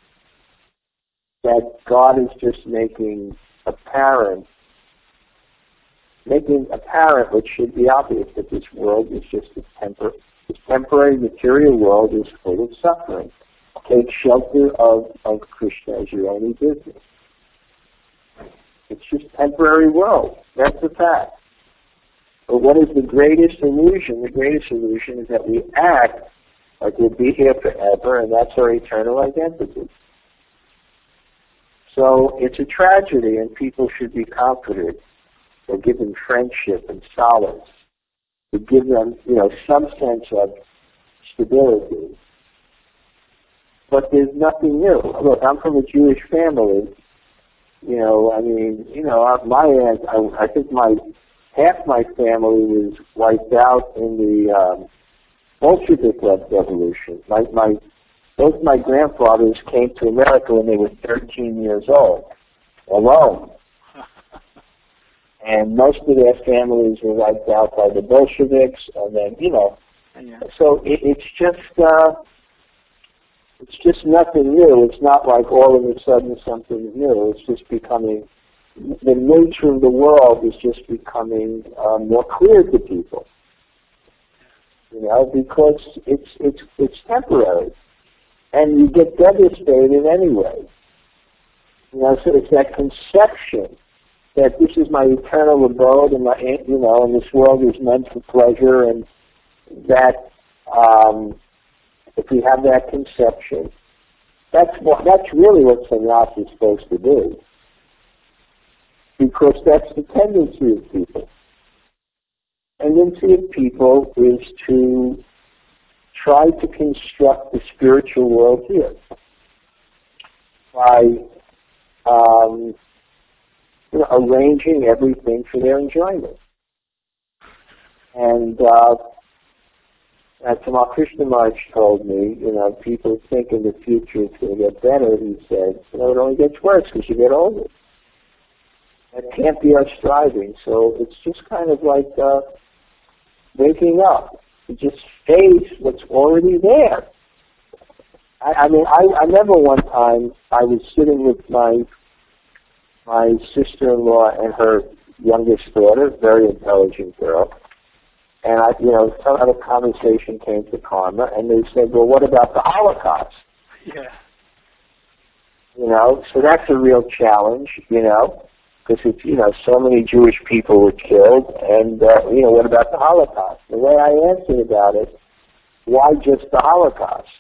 that God is just making apparent. Making apparent what should be obvious, that this world is just a tempor- this temporary material world is full of suffering. Take shelter of, of Krishna as your only business. It's just temporary world. That's the fact. But what is the greatest illusion? The greatest illusion is that we act like we'll be here forever, and that's our eternal identity. So it's a tragedy, and people should be comforted. Or give them friendship and solace, to give them, you know, some sense of stability. But there's nothing new. Look, I'm from a Jewish family. You know, I mean, you know, my aunt, I, I think my half my family was wiped out in the um, Bolshevik Revolution. My, my, both my grandfathers came to America when they were thirteen years old, alone. And most of their families were wiped out by the Bolsheviks, and then, you know, yeah. so it, it's just, uh, it's just nothing new. It's not like all of a sudden something new. It's just becoming, the nature of the world is just becoming uh, more clear to people. You know, because it's it's it's temporary, and you get devastated anyway. You know, so it's that conception that this is my eternal abode, and my, you know, and this world is meant for pleasure, and that um, if we have that conception, that's what, that's really what sannyasa is supposed to do, because that's the tendency of people. Tendency of people is to try to construct the spiritual world here by um, You know, arranging everything for their enjoyment. And uh, as Tamal Krishna Maharaj told me, you know, people think in the future it's going to get better. He said, you know, it only gets worse because you get older. That can't be our striving. So it's just kind of like uh, waking up. You just face what's already there. I, I mean, I, I remember one time I was sitting with my my sister-in-law and her youngest daughter, very intelligent girl, and I, you know, some other conversation came to Karma, and they said, well, what about the Holocaust? Yeah. You know, so that's a real challenge, you know, because it's, you know, so many Jewish people were killed, and, uh, you know, what about the Holocaust? The way I answered about it, why just the Holocaust?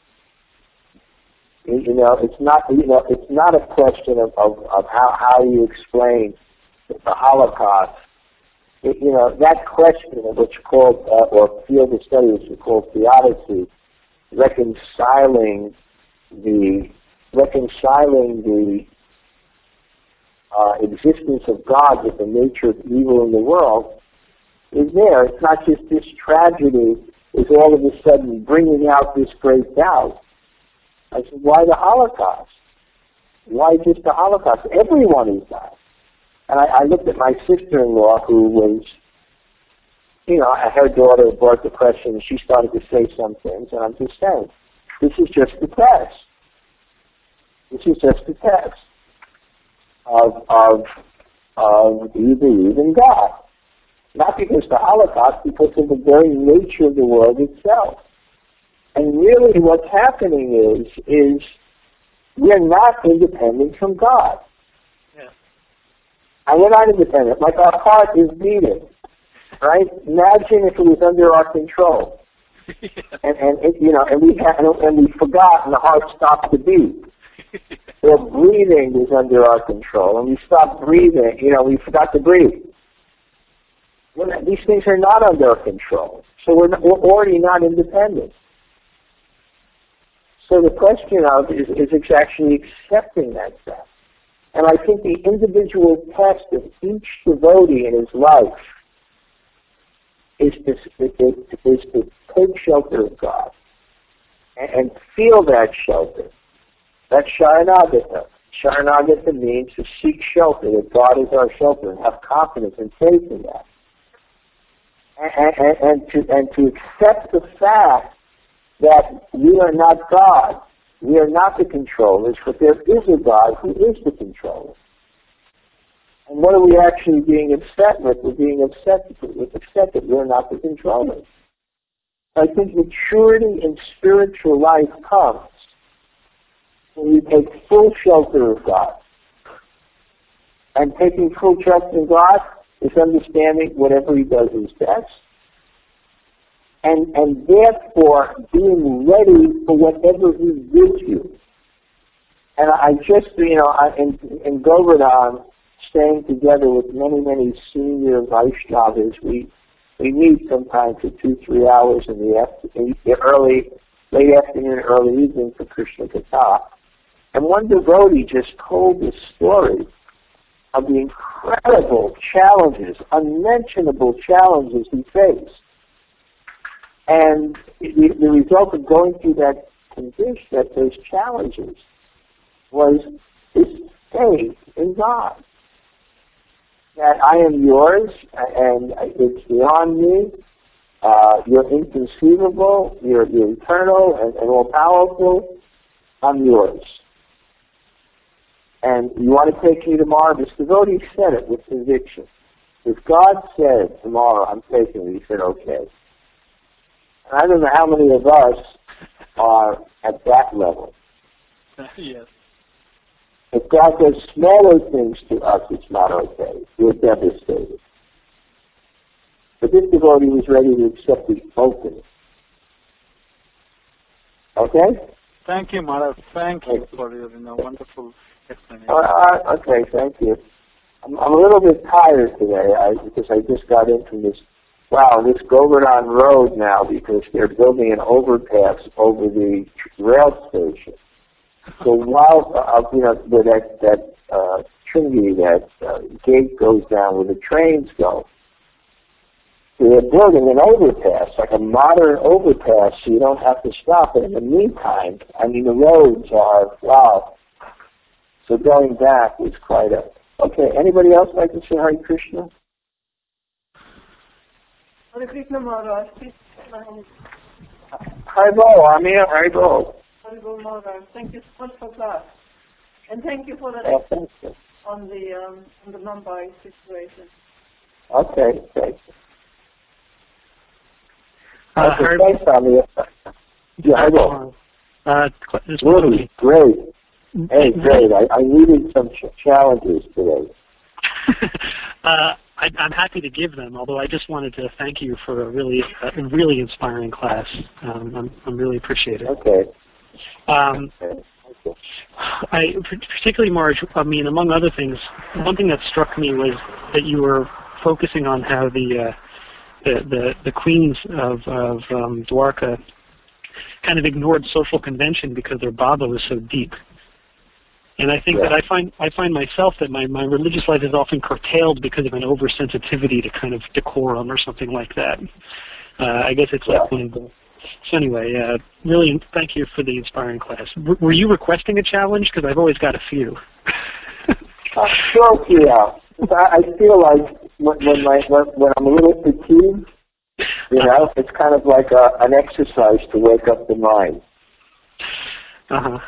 You know, it's not. You know, it's not a question of, of, of how, how you explain the Holocaust. It, you know, that question, which is called, uh, or field of study, which is called theodicy, reconciling the reconciling the uh, existence of God with the nature of evil in the world, is there. It's not just this tragedy is all of a sudden bringing out this great doubt. I said, why the Holocaust? Why just the Holocaust? Everyone is dying. And I, I looked at my sister-in-law, who was, you know, her daughter brought depression, and she started to say some things, and I'm just saying, this is just the test. This is just the test of, of, of do you believe in God? Not because the Holocaust, because of the very nature of the world itself. And really what's happening is, is we're not independent from God. Yeah. And we're not independent. Like our heart is beating. right? Imagine if it was under our control, and and it, you know, and we had, and we forgot, and the heart stopped to beat. Or breathing was under our control, and we stopped breathing. You know, we forgot to breathe. Well, these things are not under our control, so we're, not, we're already not independent. So the question of is, is it's actually accepting that fact. And I think the individual test of each devotee in his life is to, is to take shelter of God and, and feel that shelter. That's Sharanagata. Sharanagata means to seek shelter, that God is our shelter, and have confidence and faith in that. And, and, and, to, and to accept the fact that we are not God. We are not the controllers, but there is a God who is the controller. And what are we actually being upset with? We're being upset with upset that we're not the controllers. I think maturity in spiritual life comes when you take full shelter of God. And taking full trust in God is understanding whatever He does is best. And, and therefore being ready for whatever He gives you. And I just, you know, I, in, in Govardhan, staying together with many, many senior Vaishnavas, we we meet sometimes for two, three hours in the, after, in the early, late afternoon, early evening for Krishna Katha. And one devotee just told this story of the incredible challenges, unmentionable challenges he faced. And the, the result of going through that condition, that those challenges, was his faith in God. That I am yours, and it's beyond me. Uh, you're inconceivable. You're, you're eternal and, and all-powerful. I'm yours. And you want to take me tomorrow? This devotee said it with conviction. If God said tomorrow, I'm taking you, he said, okay. I don't know how many of us are at that level. Yes. If God does smaller things to us, it's not okay. We're devastated. But this devotee was ready to accept the ultimate. Okay? Thank you, Maharaj. Thank you for your you know, wonderful explanation. Uh, okay, thank you. I'm, I'm a little bit tired today I, because I just got into this. Wow, this Govardhan Road now, because they're building an overpass over the rail station. So while, uh, you know, where that, that uh, Trinity, that uh, gate goes down where the trains go, they're building an overpass, like a modern overpass, so you don't have to stop. And in the meantime, I mean, the roads are, wow. So going back was quite a... Okay, anybody else like to say Hare Krishna? Hare Krishna Maharaj. Haribo, I'm here, Haribo. Haribo Maharaj. Thank you so much for class. And thank you for that Oh, thank you. on the um, on the Mumbai situation. Okay, thank you. Uh, okay, thanks, Tommy. Yeah, Haribo. Uh, this Really, great. Hey, great. I, I needed some ch- challenges today. uh, I, I'm happy to give them, although I just wanted to thank you for a really, a really inspiring class. Um, I'm, I'm really appreciate it. Okay. Um, okay. okay. I particularly, Marge, I mean, among other things, one thing that struck me was that you were focusing on how the uh, the, the the queens of, of um, Dwarka kind of ignored social convention because their bhava was so deep. And I think yeah. that I find I find myself that my, my religious life is often curtailed because of an oversensitivity to kind of decorum or something like that. Uh, I guess it's yeah. like one of the... So anyway, uh, really thank you for the inspiring class. W- were you requesting a challenge? Because I've always got a few. uh, sure, yeah. I, I feel like when, when, my, when, when I'm a little fatigued, you know, it's kind of like a, an exercise to wake up the mind. Uh-huh.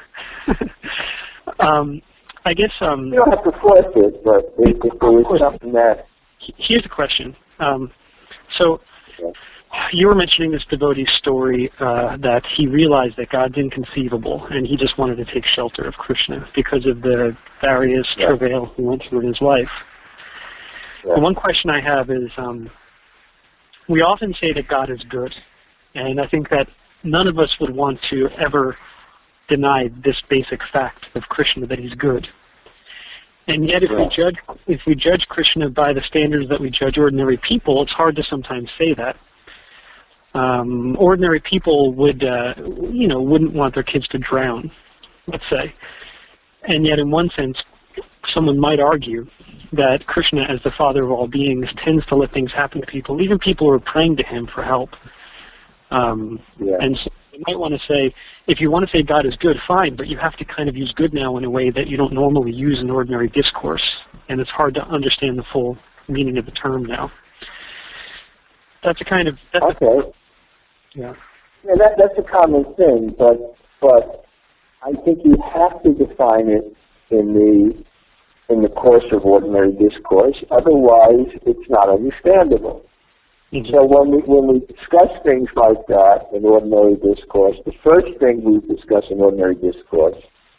Um, I guess... Um, you don't have to force it, but if, if there was something that... Here's a question. Um, so, yeah. you were mentioning this devotee's story uh, that he realized that God's inconceivable, and he just wanted to take shelter of Krishna because of the various yeah. travail he went through in his life. Yeah. The one question I have is, um, we often say that God is good, and I think that none of us would want to ever deny this basic fact of Krishna, that he's good. And yet, if yeah. we judge if we judge Krishna by the standards that we judge ordinary people, it's hard to sometimes say that. Um, ordinary people would, uh, you know, wouldn't want their kids to drown, let's say. And yet, in one sense, someone might argue that Krishna, as the father of all beings, tends to let things happen to people, even people who are praying to him for help. Um, yeah. And so you might want to say, if you want to say God is good, fine, but you have to kind of use good now in a way that you don't normally use in ordinary discourse, and it's hard to understand the full meaning of the term now. That's a kind of... That's okay. A, yeah. Yeah, that, that's a common thing, but but I think you have to define it in the in the course of ordinary discourse. Otherwise, it's not understandable. Mm-hmm. So when we when we discuss things like that in ordinary discourse, the first thing we discuss in ordinary discourse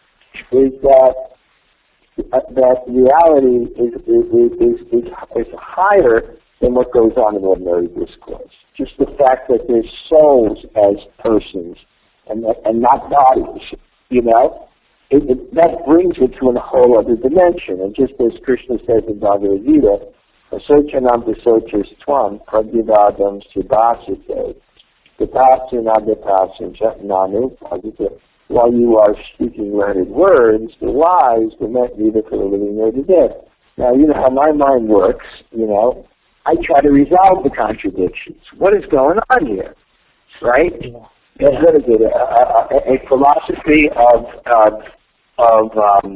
is that uh, that reality is is, is is is higher than what goes on in ordinary discourse. Just the fact that there's souls as persons and and not bodies, you know, it, it, that brings it to a whole other dimension. And just as Krishna says in Bhagavad Gita, Asochanam Visochas Tvam Pradyavadam Subhasite Gatasin Agatasin Chatnanu Pagita. While you are speaking learned words, the wise were meant neither for the living nor the dead. Now, you know how my mind works, you know. I try to resolve the contradictions. What is going on here, right? Yeah. Yeah. What is it? A, a, a philosophy of of, of um,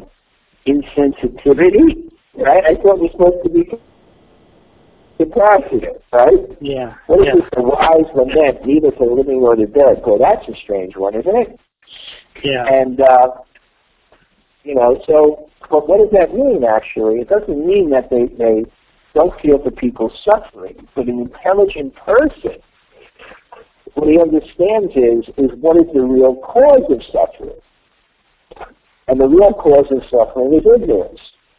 insensitivity, right? I thought we're supposed to be compassionate, right? Yeah. What is yeah. this? The wise lament, neither for the living nor the dead. Well, that's a strange one, isn't it? Yeah. And uh, you know, so, but what does that mean? Actually, it doesn't mean that they they don't feel for people's suffering. But an intelligent person, what he understands is, is what is the real cause of suffering. And the real cause of suffering is ignorance.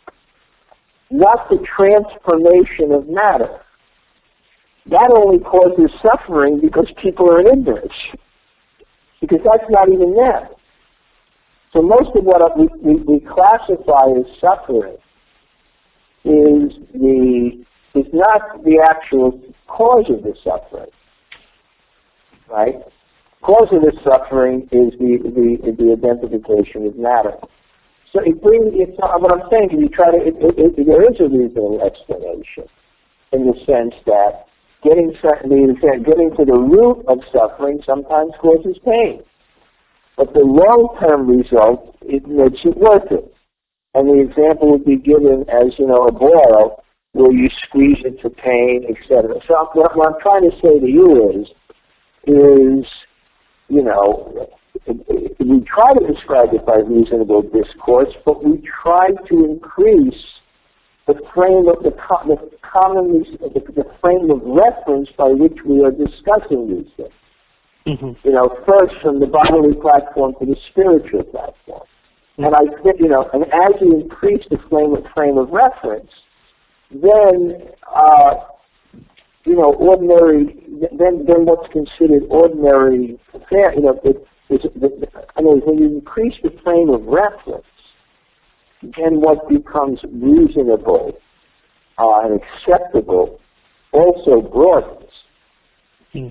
Not the transformation of matter. That only causes suffering because people are in ignorance. Because that's not even them. So most of what we, we, we classify as suffering is the is not the actual cause of the suffering, right? Cause of the suffering is the the, the identification of matter. So it brings. It's not, what I'm saying is, you try to. It, it, it, there is a reasonable explanation, in the sense that getting getting to the root of suffering sometimes causes pain, but the long-term result, it makes it worth it. And the example would be given as, you know, a boil where you squeeze it to pain, et cetera. So what, what I'm trying to say to you is, is, you know, we try to describe it by reasonable discourse, but we try to increase the frame of the, the commonly the, the frame of reference by which we are discussing these things. Mm-hmm. You know, first from the bodily platform to the spiritual platform. And I think, you know, and as you increase the frame of, frame of reference, then, uh, you know, ordinary, then then what's considered ordinary, you know, it, it, it, I mean, when you increase the frame of reference, then what becomes reasonable uh, and acceptable also broadens. Mm.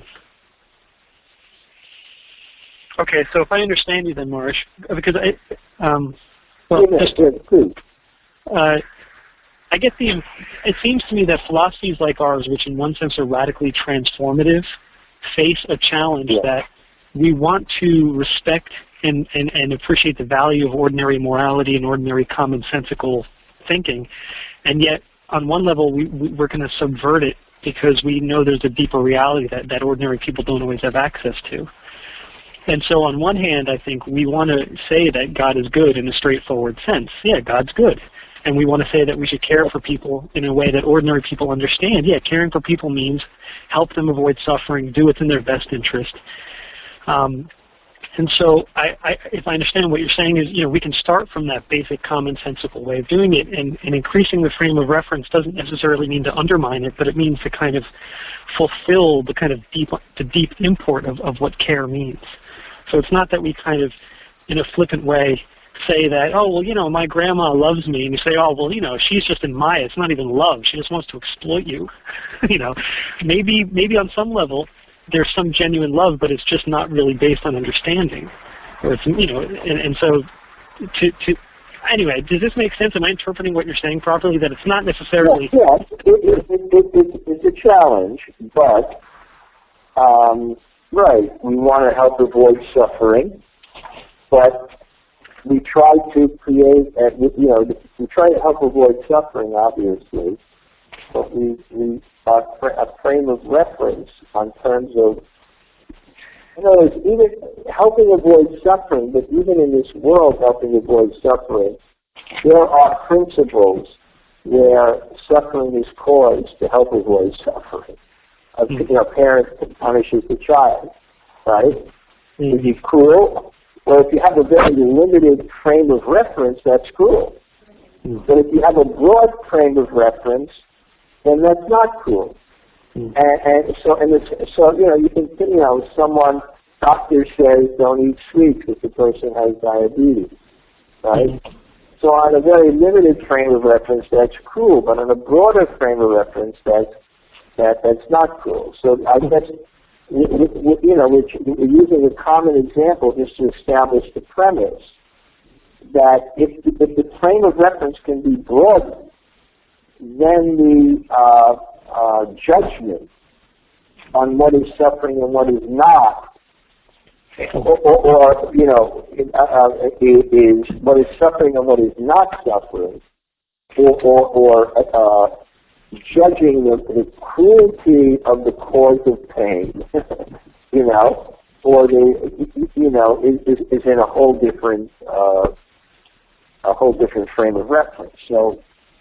Okay, so if I understand you then, Maharaj, because I, um, well, yeah, just, yeah, uh, I get the, it seems to me that philosophies like ours, which in one sense are radically transformative, face a challenge yeah. that we want to respect and, and, and appreciate the value of ordinary morality and ordinary commonsensical thinking, and yet on one level we, we, we're going to subvert it because we know there's a deeper reality that, that ordinary people don't always have access to. And so on one hand, I think we want to say that God is good in a straightforward sense. Yeah, God's good. And we want to say that we should care for people in a way that ordinary people understand. Yeah, caring for people means help them avoid suffering, do what's in their best interest. Um, And so, I, I, if I understand what you're saying is, you know, we can start from that basic commonsensical way of doing it, and, and increasing the frame of reference doesn't necessarily mean to undermine it, but it means to kind of fulfill the kind of deep, the deep import of, of what care means. So it's not that we kind of, in a flippant way, say that, oh, well, you know, my grandma loves me, and you say, oh, well, you know, she's just in Maya. It's not even love. She just wants to exploit you. You know, maybe, maybe on some level, there's some genuine love, but it's just not really based on understanding. Or it's, you know, and, and so to, to, anyway, does this make sense? Am I interpreting what you're saying properly? That it's not necessarily... Yes, yes. It, it, it, it, it's a challenge, but, um, right, we want to help avoid suffering, but we try to create, uh, you know, we try to help avoid suffering, obviously, but we, we are a frame of reference on terms of, you know, it's even helping avoid suffering, but even in this world helping avoid suffering, there are principles where suffering is caused to help avoid suffering. A you know, parent punishes the child, right? Mm-hmm. Is he cruel? Well, if you have a very limited frame of reference, that's cruel. Mm-hmm. But if you have a broad frame of reference, then that's not cruel. Mm-hmm. And, and so, and it's, so you know, you can, you know, someone, doctor says don't eat sweets if the person has diabetes, right? Mm-hmm. So on a very limited frame of reference, that's cruel. But on a broader frame of reference, that's that that's not cruel. So I guess, you know, we're using a common example just to establish the premise that if, if the frame of reference can be broadened, then the uh, uh, judgment on what is suffering and what is not, or, or, or you know, uh, is what is suffering and what is not suffering, or, or, or uh, judging the, the cruelty of the cause of pain, you know, or the, you know, is, is, is in a whole different, uh, a whole different frame of reference. So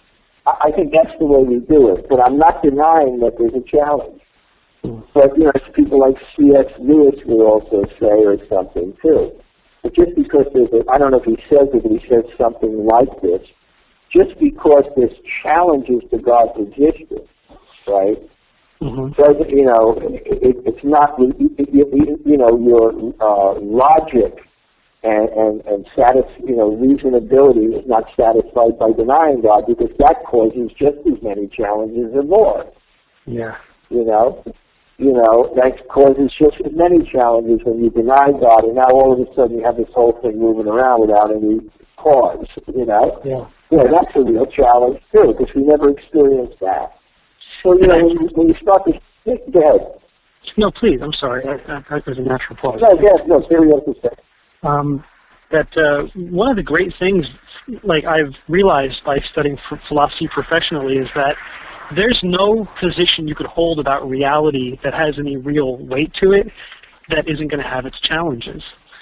I think that's the way we do it, but I'm not denying that there's a challenge. But, you know, people like C S Lewis will also say or something, too. But just because there's a, I don't know if he says it, but he says something like this, just because there's challenges to God's existence, right, mm-hmm. doesn't, you know, it, it's not, you, you know, your uh, logic and, and, and satis, you know, reasonability is not satisfied by denying God, because that causes just as many challenges or more. Yeah. You know? You know, that causes just as many challenges when you deny God, and now all of a sudden you have this whole thing moving around without any cause, you know? Yeah. Yeah, that's a real challenge, too, because we never experienced that. So, you know, when you, when you start to think, go ahead. No, please, I'm sorry. That, that was a natural pause. No, yes, no, seriously. Um, that uh, one of the great things, like I've realized by studying philosophy professionally, is that there's no position you could hold about reality that has any real weight to it that isn't going to have its challenges.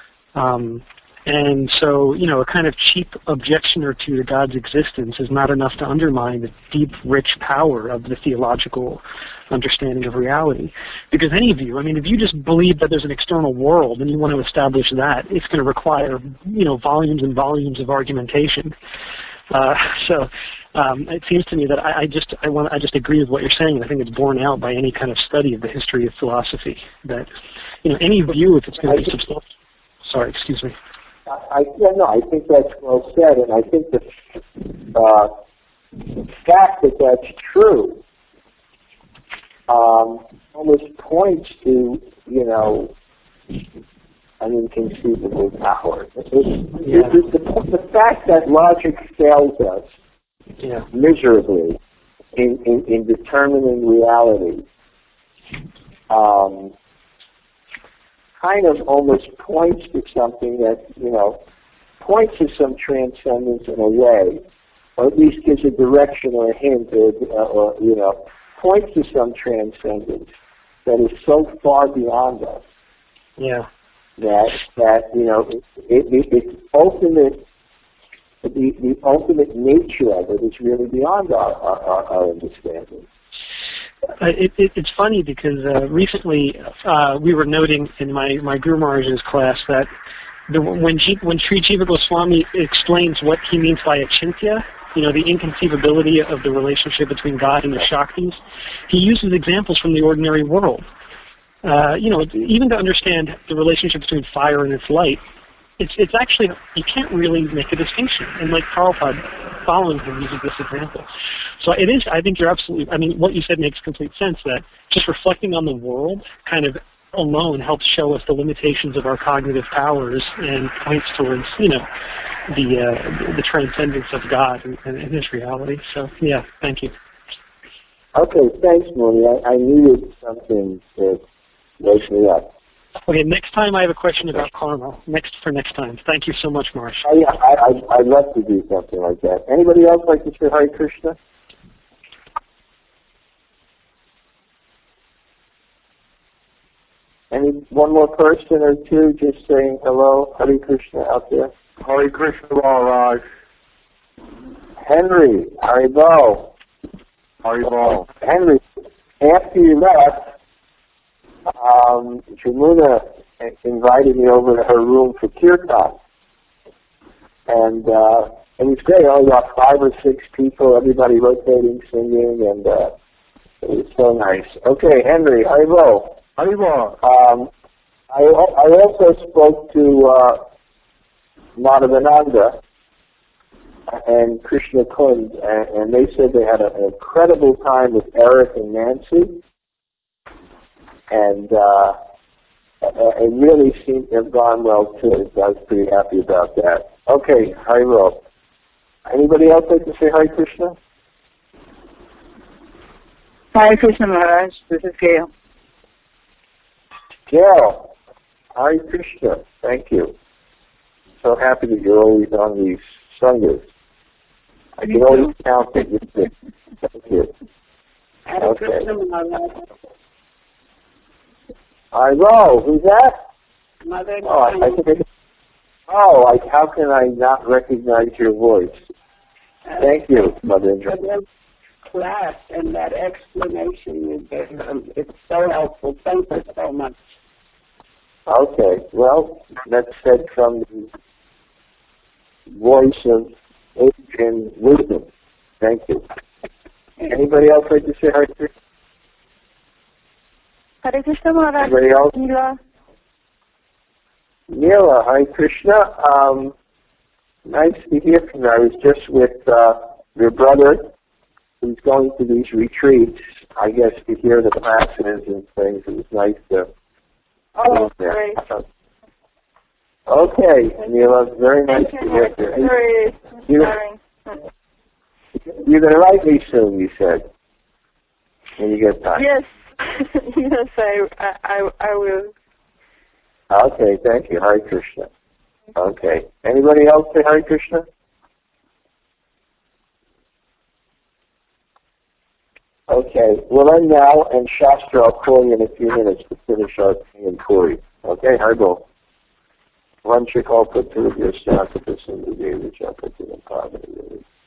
Um, and so, you know, a kind of cheap objection or two to God's existence is not enough to undermine the deep, rich power of the theological understanding of reality. Because any view, I mean, if you just believe that there's an external world and you want to establish that, it's going to require, you know, volumes and volumes of argumentation. Uh, so um, it seems to me that I, I just I want I just agree with what you're saying, and I think it's borne out by any kind of study of the history of philosophy that, you know, any view, if it's going to be substantial. Sorry, excuse me. I yeah, no, I think that's well said, and I think the uh, fact that that's true um, almost points to, you know, an inconceivable power. It, yeah. it, the, the fact that logic fails us yeah. miserably in, in, in determining reality um, kind of almost points to something that, you know, points to some transcendence in a way, or at least gives a direction or a hint, or, or you know, points to some transcendence that is so far beyond us. Yeah. That that you know, it, it, its ultimate, the the ultimate nature of it is really beyond our our, our understanding. Uh, it, it, it's funny because uh, recently uh, we were noting in my, my Guru Maharaj's class that the, when, G, when Sri Jiva Goswami explains what he means by achintya, you know, the inconceivability of the relationship between God and the Shaktis, he uses examples from the ordinary world. Uh, you know, even to understand the relationship between fire and its light, it's it's actually, you can't really make a distinction. And like Prabhupada, following him, uses this example. So it is, I think you're absolutely, I mean, what you said makes complete sense, that just reflecting on the world kind of alone helps show us the limitations of our cognitive powers and points towards, you know, the uh, the transcendence of God and, and, and His reality. So, yeah, thank you. Okay, thanks, Moni. I, I needed something to wake me up. Okay, next time I have a question about karma. Next for next time. Thank you so much, Marsh. I, I, I, I'd love to do something like that. Anybody else like to say Hare Krishna? Any one more person or two just saying hello, Hare Krishna out there? Hare Krishna, Maharaj. Henry, Haribo. Haribo. Henry, after you left, um, Jamuna invited me over to her room for kirtan. And uh, it was great. Only about five or six people, everybody rotating, singing, and uh, it was so nice. Okay, Henry, Haribo. Haribo. Um, I, I also spoke to uh, Madhavananda and Krishna Kund, and, and they said they had a, an incredible time with Eric and Nancy, and uh, it really seemed to have gone well too. So I was pretty happy about that. Okay, Haribo. Anybody else like to say Hare Krishna? Hare Krishna, Maharaj. This is Gail. Gail, Hare Krishna. Thank you. So happy that you're always on these Sundays. I can always count that you're there. Thank you. Hare Okay. Krishna, Maharaj. Haribo, who's that? Mother Oh, I, I think I, oh, I, how can I not recognize your voice? Thank you, Mother Indra. Class and that explanation you gave them, it's so helpful. Thank you so much. Okay, well, that's said from the voice of age and wisdom. Thank you. Anybody else like to say Hare Krishna? Hare Krishna, Maharaj. Anybody else? Neela. Neela, Hare Krishna. Um, nice to hear from you. I was just with uh, your brother, who's going to these retreats, I guess, to hear the classes and things. It was nice to... Oh, great. Okay, Neela, very nice Thank to you, hear Very, you. very inspiring. You're going to write me soon, you said, when you get time. Yes, yes, I, I, I will. Okay, thank you. Hare Krishna. Okay. Anybody else say Hare Krishna? Okay, we'll end now, and Shastra, I'll call you in a few minutes to finish our thing in Puri. Okay, Haribo. Vanchikal Patrubhya Shakata Sindhu Devi Chakata Pavani.